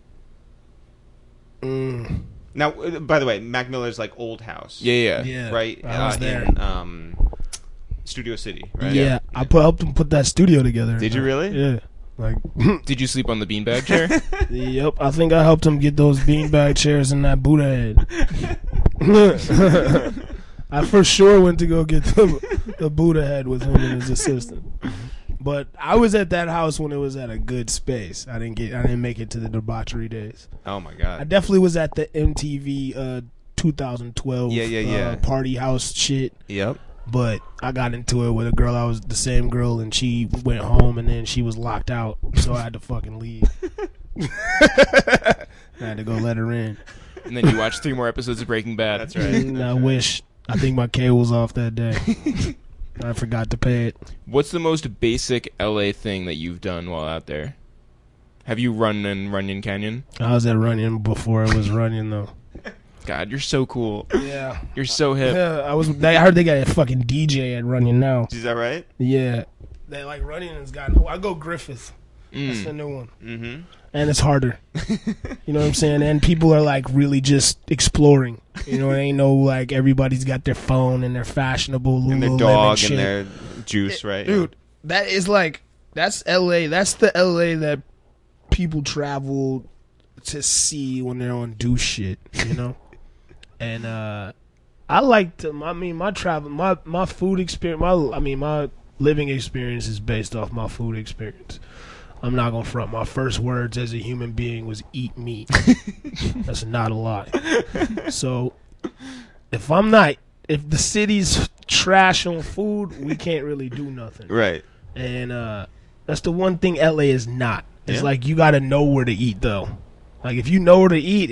Now, by the way, Mac Miller's like old house. Yeah. Right. I was there. In Studio City. Right. Yeah. I helped him put that studio together. Did you really? Yeah. Like, did you sleep on the beanbag chair? Yep. I think I helped him get those beanbag chairs and that Buddha head. I for sure went to go get the Buddha head with him and his assistant. But I was at that house when it was at a good space. I didn't make it to the debauchery days. Oh my god! I definitely was at the MTV 2012 party house shit. Yep. But I got into it with a girl. I was the same girl, and she went home, and then she was locked out, so I had to fucking leave. I had to go let her in. And then you watched 3 more episodes of Breaking Bad. That's right. And I wish. I think my cable was off that day. I forgot to pay it. What's the most basic LA thing that you've done while out there? Have you run in Runyon Canyon? I was at Runyon before it was Runyon, though. God, you're so cool. Yeah. You're so hip. Yeah, I heard they got a fucking DJ at Runyon now. Is that right? Yeah. They like Runyon has got. I go Griffith. That's the new one. Mm-hmm. And it's harder. You know what I'm saying? And people are like really just exploring. You know, it ain't no like everybody's got their phone and their fashionable Lululemon And their dog shit. and their juice, right? Dude, that is like, that's LA. That's the LA that people travel to see when they're on do shit, you know? And I like to, my travel, my food experience, my living experience is based off my food experience. I'm not gonna front. My first words as a human being was eat meat. That's not a lie. So if the city's trash on food, we can't really do nothing. Right. And that's the one thing LA is not. It's Yeah. like you gotta know where to eat though. Like if you know where to eat,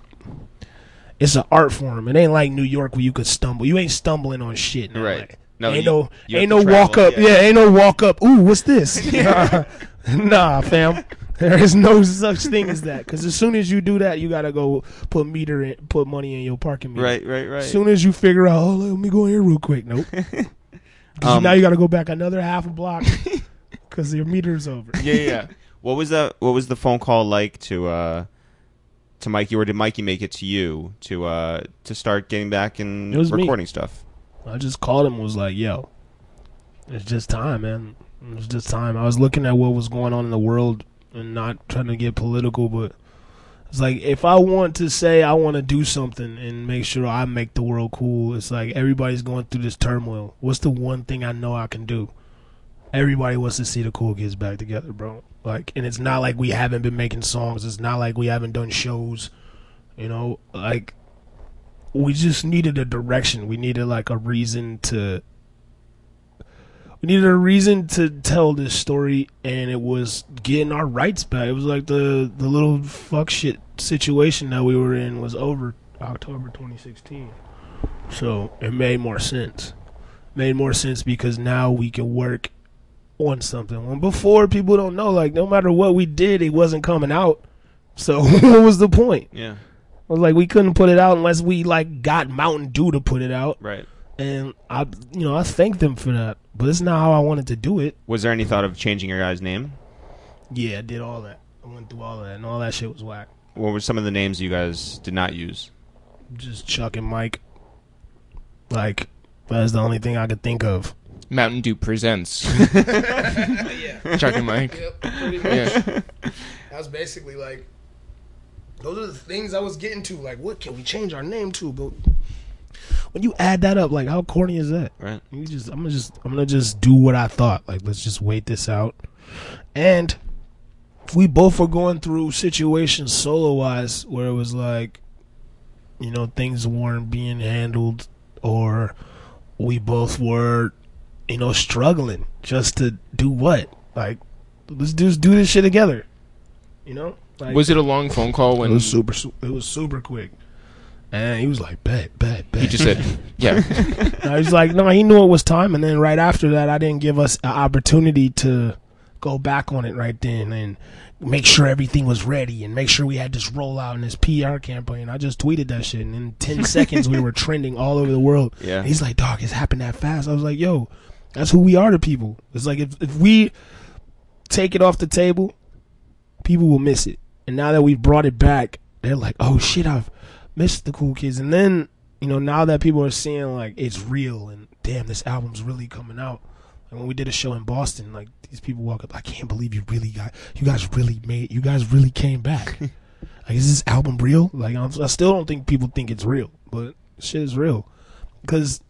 it's an art form. It ain't like New York where you could stumble. You ain't stumbling on shit. In Right. LA. No, ain't you have no to travel, walk up. yeah. Ain't no walk up. Ooh, what's this? Nah, fam. There is no such thing as that. Because as soon as you do that, you gotta go put money in your parking meter. Right. As soon as you figure out, oh, let me go in here real quick. Nope. 'Cause now you gotta go back another half a block because your meter's over. Yeah. What was the phone call like to Mikey, or did Mikey make it to you to start getting back and It was me. recording stuff? I just called him and was like, yo, it's just time, man. It was just time. I was looking at what was going on in the world and not trying to get political, but it's like if I want to say I want to do something and make sure I make the world cool, it's like everybody's going through this turmoil. What's the one thing I know I can do? Everybody wants to see the cool kids back together, bro. Like, and it's not like we haven't been making songs. It's not like we haven't done shows. You know, like we just needed a direction. We needed like a reason to. We needed a reason to tell this story, and it was getting our rights back. It was like the little fuck shit situation that we were in was over October 2016. So it made more sense. Made more sense because now we can work on something. When before, people don't know, like no matter what we did, it wasn't coming out. So what was the point? Yeah. It was like we couldn't put it out unless we like got Mountain Dew to put it out. Right. And I thank them for that. But it's not how I wanted to do it. Was there any thought of changing your guy's name? Yeah, I did all that. I went through all of that, and all that shit was whack. What were some of the names you guys did not use? Just Chuck and Mike. Like, that's the only thing I could think of. Mountain Dew presents Yeah. Chuck and Mike. Yep, pretty much. Yeah. That's basically like, those are the things I was getting to. Like, what can we change our name to? But when you add that up, like, how corny is that? Right. I'm gonna just do what I thought. Like, let's just wait this out. And we both were going through situations solo wise where it was like, you know, things weren't being handled, or we both were, you know, struggling just to do what? Like, let's just do this shit together. You know? Like, Was it a long phone call when it was super quick. And he was like, bet. he just said, yeah. I was like, no, he knew it was time. And then right after that, I didn't give us an opportunity to go back on it right then and make sure everything was ready and make sure we had this rollout in this PR campaign. I just tweeted that shit, and in 10 seconds, we were trending all over the world. Yeah. And he's like, dog, it's happened that fast. I was like, yo, that's who we are to people. It's like if we take it off the table, people will miss it. And now that we've brought it back, they're like, oh, shit, I've missed the cool kids. And then, you know, now that people are seeing, like, it's real and, damn, this album's really coming out. And when we did a show in Boston, like, these people walk up, I can't believe you guys really came back. Like, is this album real? Like, I still don't think people think it's real, but shit is real. Because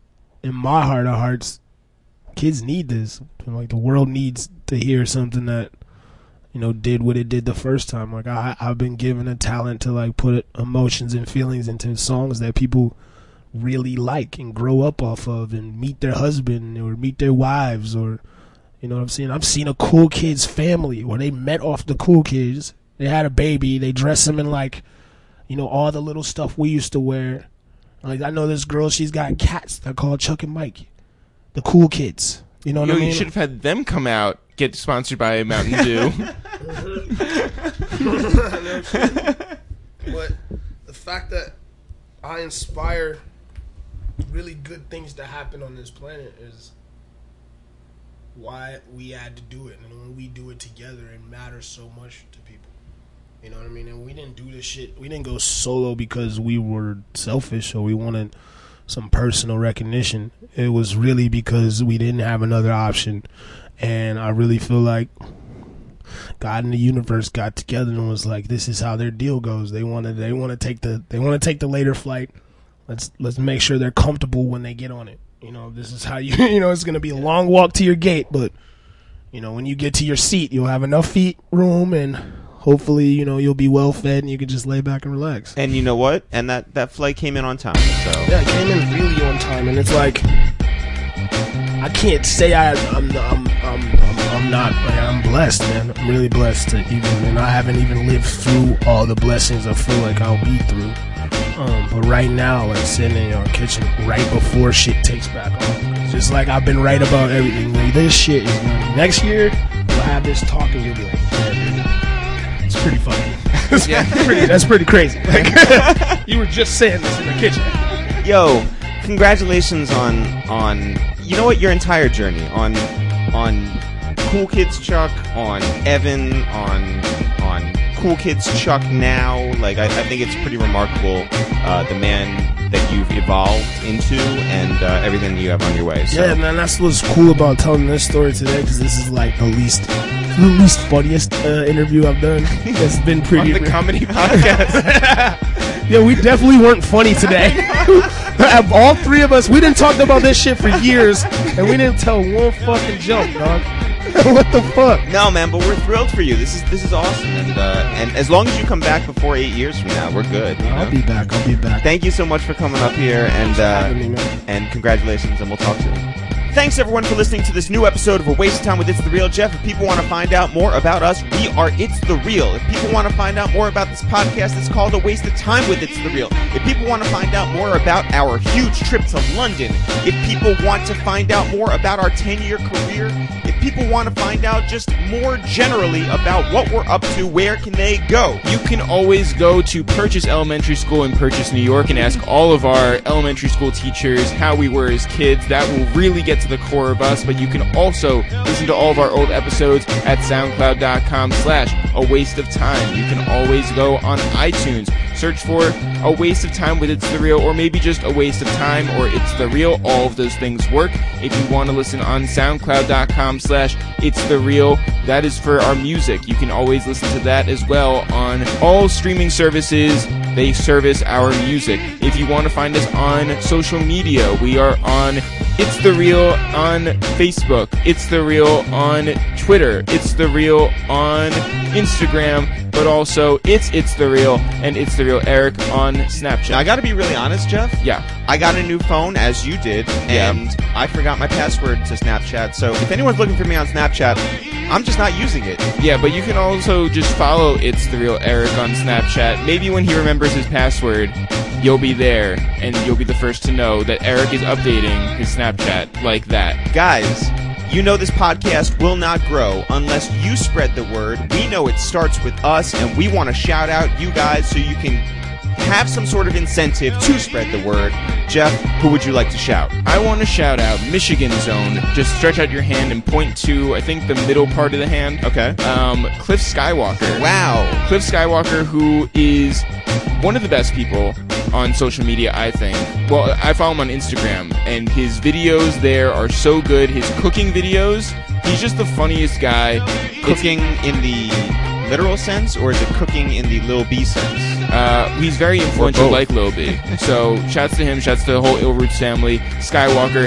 in my heart of hearts, kids need this. Like, the world needs to hear something that, you know, did what it did the first time. Like, I've been given a talent to, like, put emotions and feelings into songs that people really like and grow up off of and meet their husband or meet their wives, or, you know what I'm saying? I've seen a Cool Kids family where they met off the Cool Kids. They had a baby. They dress them in, like, you know, all the little stuff we used to wear. Like, I know this girl, she's got cats that call Chuck and Mike. The Cool Kids. You know what I mean? You should have had them come out, get sponsored by Mountain Dew. But the fact that I inspire really good things to happen on this planet is why we had to do it. And when we do it together, it matters so much to people. You know what I mean? And we didn't do this shit. We didn't go solo because we were selfish or we wanted some personal recognition. It was really because we didn't have another option. And I really feel like God and the universe got together and was like, this is how their deal goes. They want to take the later flight. Let's make sure they're comfortable when they get on it. You know, this is how it's going to be a long walk to your gate, but when you get to your seat, you'll have enough feet room and hopefully, you'll be well fed and you can just lay back and relax. And you know what? And that flight came in on time. So yeah, it came in really on time, and it's like I can't say I'm not. Like, I'm blessed, man. I'm really blessed and I haven't even lived through all the blessings I feel like I'll be through. But right now, like sitting in your kitchen right before shit takes back off, it's just like I've been right about everything. Like, this shit is money. Next year we'll have this talk and you'll be like, yeah, dude, it's pretty funny. That's pretty crazy. Like, you were just saying this in the kitchen. Yo, congratulations on your entire journey on Cool Kids Chuck, on Evan, on Cool Kids Chuck now. Like, I think it's pretty remarkable, the man that you've evolved into and everything that you have on your way. So. Yeah, man, that's what's cool about telling this story today, because this is like the least funniest interview I've done. It's been pretty on the comedy podcast. Yeah, we definitely weren't funny today. All three of us, we didn't talk about this shit for years, and we didn't tell one fucking joke, dog. What the fuck? No, man, but we're thrilled for you. This is awesome, and as long as you come back before 8 years from now, we're good. I'll be back. Thank you so much for coming up here, and congratulations, and we'll talk soon. Thanks, everyone, for listening to this new episode of A Waste of Time with It's The Real. Jeff, if people want to find out more about us, we are It's The Real. If people want to find out more about this podcast, it's called A Waste of Time with It's The Real. If people want to find out more about our huge trip to London, if people want to find out more about our 10-year career, if people want to find out just more generally about what we're up to, where can they go? You can always go to Purchase Elementary School in Purchase, New York, and ask all of our elementary school teachers how we were as kids. That will really get to the core of us. But you can also listen to all of our old episodes at soundcloud.com/awasteoftime. You can always go on iTunes, search for A Waste of Time with It's The Real, or maybe just A Waste of Time or It's The Real. All of those things work. If you want to listen on soundcloud.com/itsthereal, that is for our music. You can always listen to that as well on all streaming services. They service our music. If you want to find us on social media, we are on It's The Real on Facebook, It's The Real on Twitter, It's The Real on Instagram, but also It's The Real and It's The Real Eric on Snapchat. Now, I got to be really honest, Jeff. Yeah. I got a new phone, as you did, and I forgot my password to Snapchat. So if anyone's looking for me on Snapchat, I'm just not using it. Yeah, but you can also just follow It's The Real Eric on Snapchat. Maybe when he remembers his password, you'll be there, and you'll be the first to know that Eric is updating his Snapchat like that. Guys, you know this podcast will not grow unless you spread the word. We know it starts with us, and we want to shout out you guys so you can have some sort of incentive to spread the word. Jeff, who would you like to shout? I want to shout out Michigan Zone. Just stretch out your hand and point to, I think, the middle part of the hand. Okay. Cliff Skywalker. Wow. Cliff Skywalker, who is one of the best people on social media, I think. Well, I follow him on Instagram, and his videos there are so good. His cooking videos, he's just the funniest guy. Cooking in the literal sense, or is it cooking in the Lil B sense? He's very influential, like Lil B. So, shouts to him, shouts to the whole Ill Roots family. Skywalker,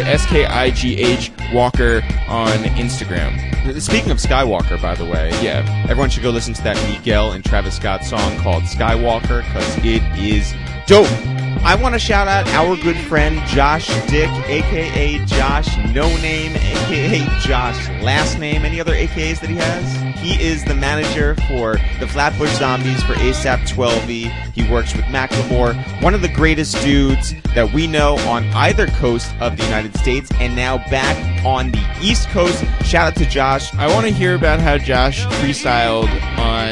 Skigh Walker on Instagram. Speaking of Skywalker, by the way, yeah, everyone should go listen to that Miguel and Travis Scott song called Skywalker, because it is dope. I want to shout out our good friend Josh Dick, a.k.a. Josh No Name, a.k.a. Josh Last Name. Any other AKAs that he has? He is the manager for the Flatbush Zombies for ASAP 12E. He works with Macklemore, one of the greatest dudes that we know on either coast of the United States, and now back on the East Coast. Shout out to Josh. I want to hear about how Josh freestyled on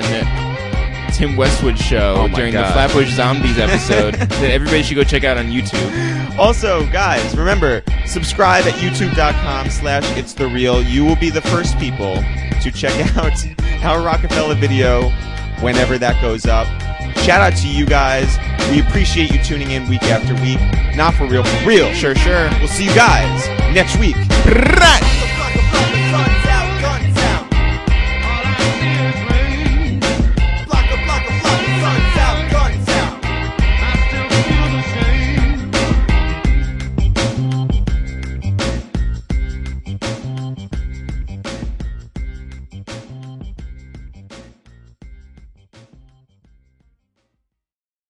Tim Westwood's show during the Flatbush Zombies episode that everybody should go check out on YouTube. Also, guys, remember, Subscribe at youtube.com/itsthereal. You will be the first people to check out our Rockefeller video whenever that goes up. Shout out to you guys. We appreciate you tuning in week after week. Not for real, for real. Sure. We'll see you guys next week. Motherfucker,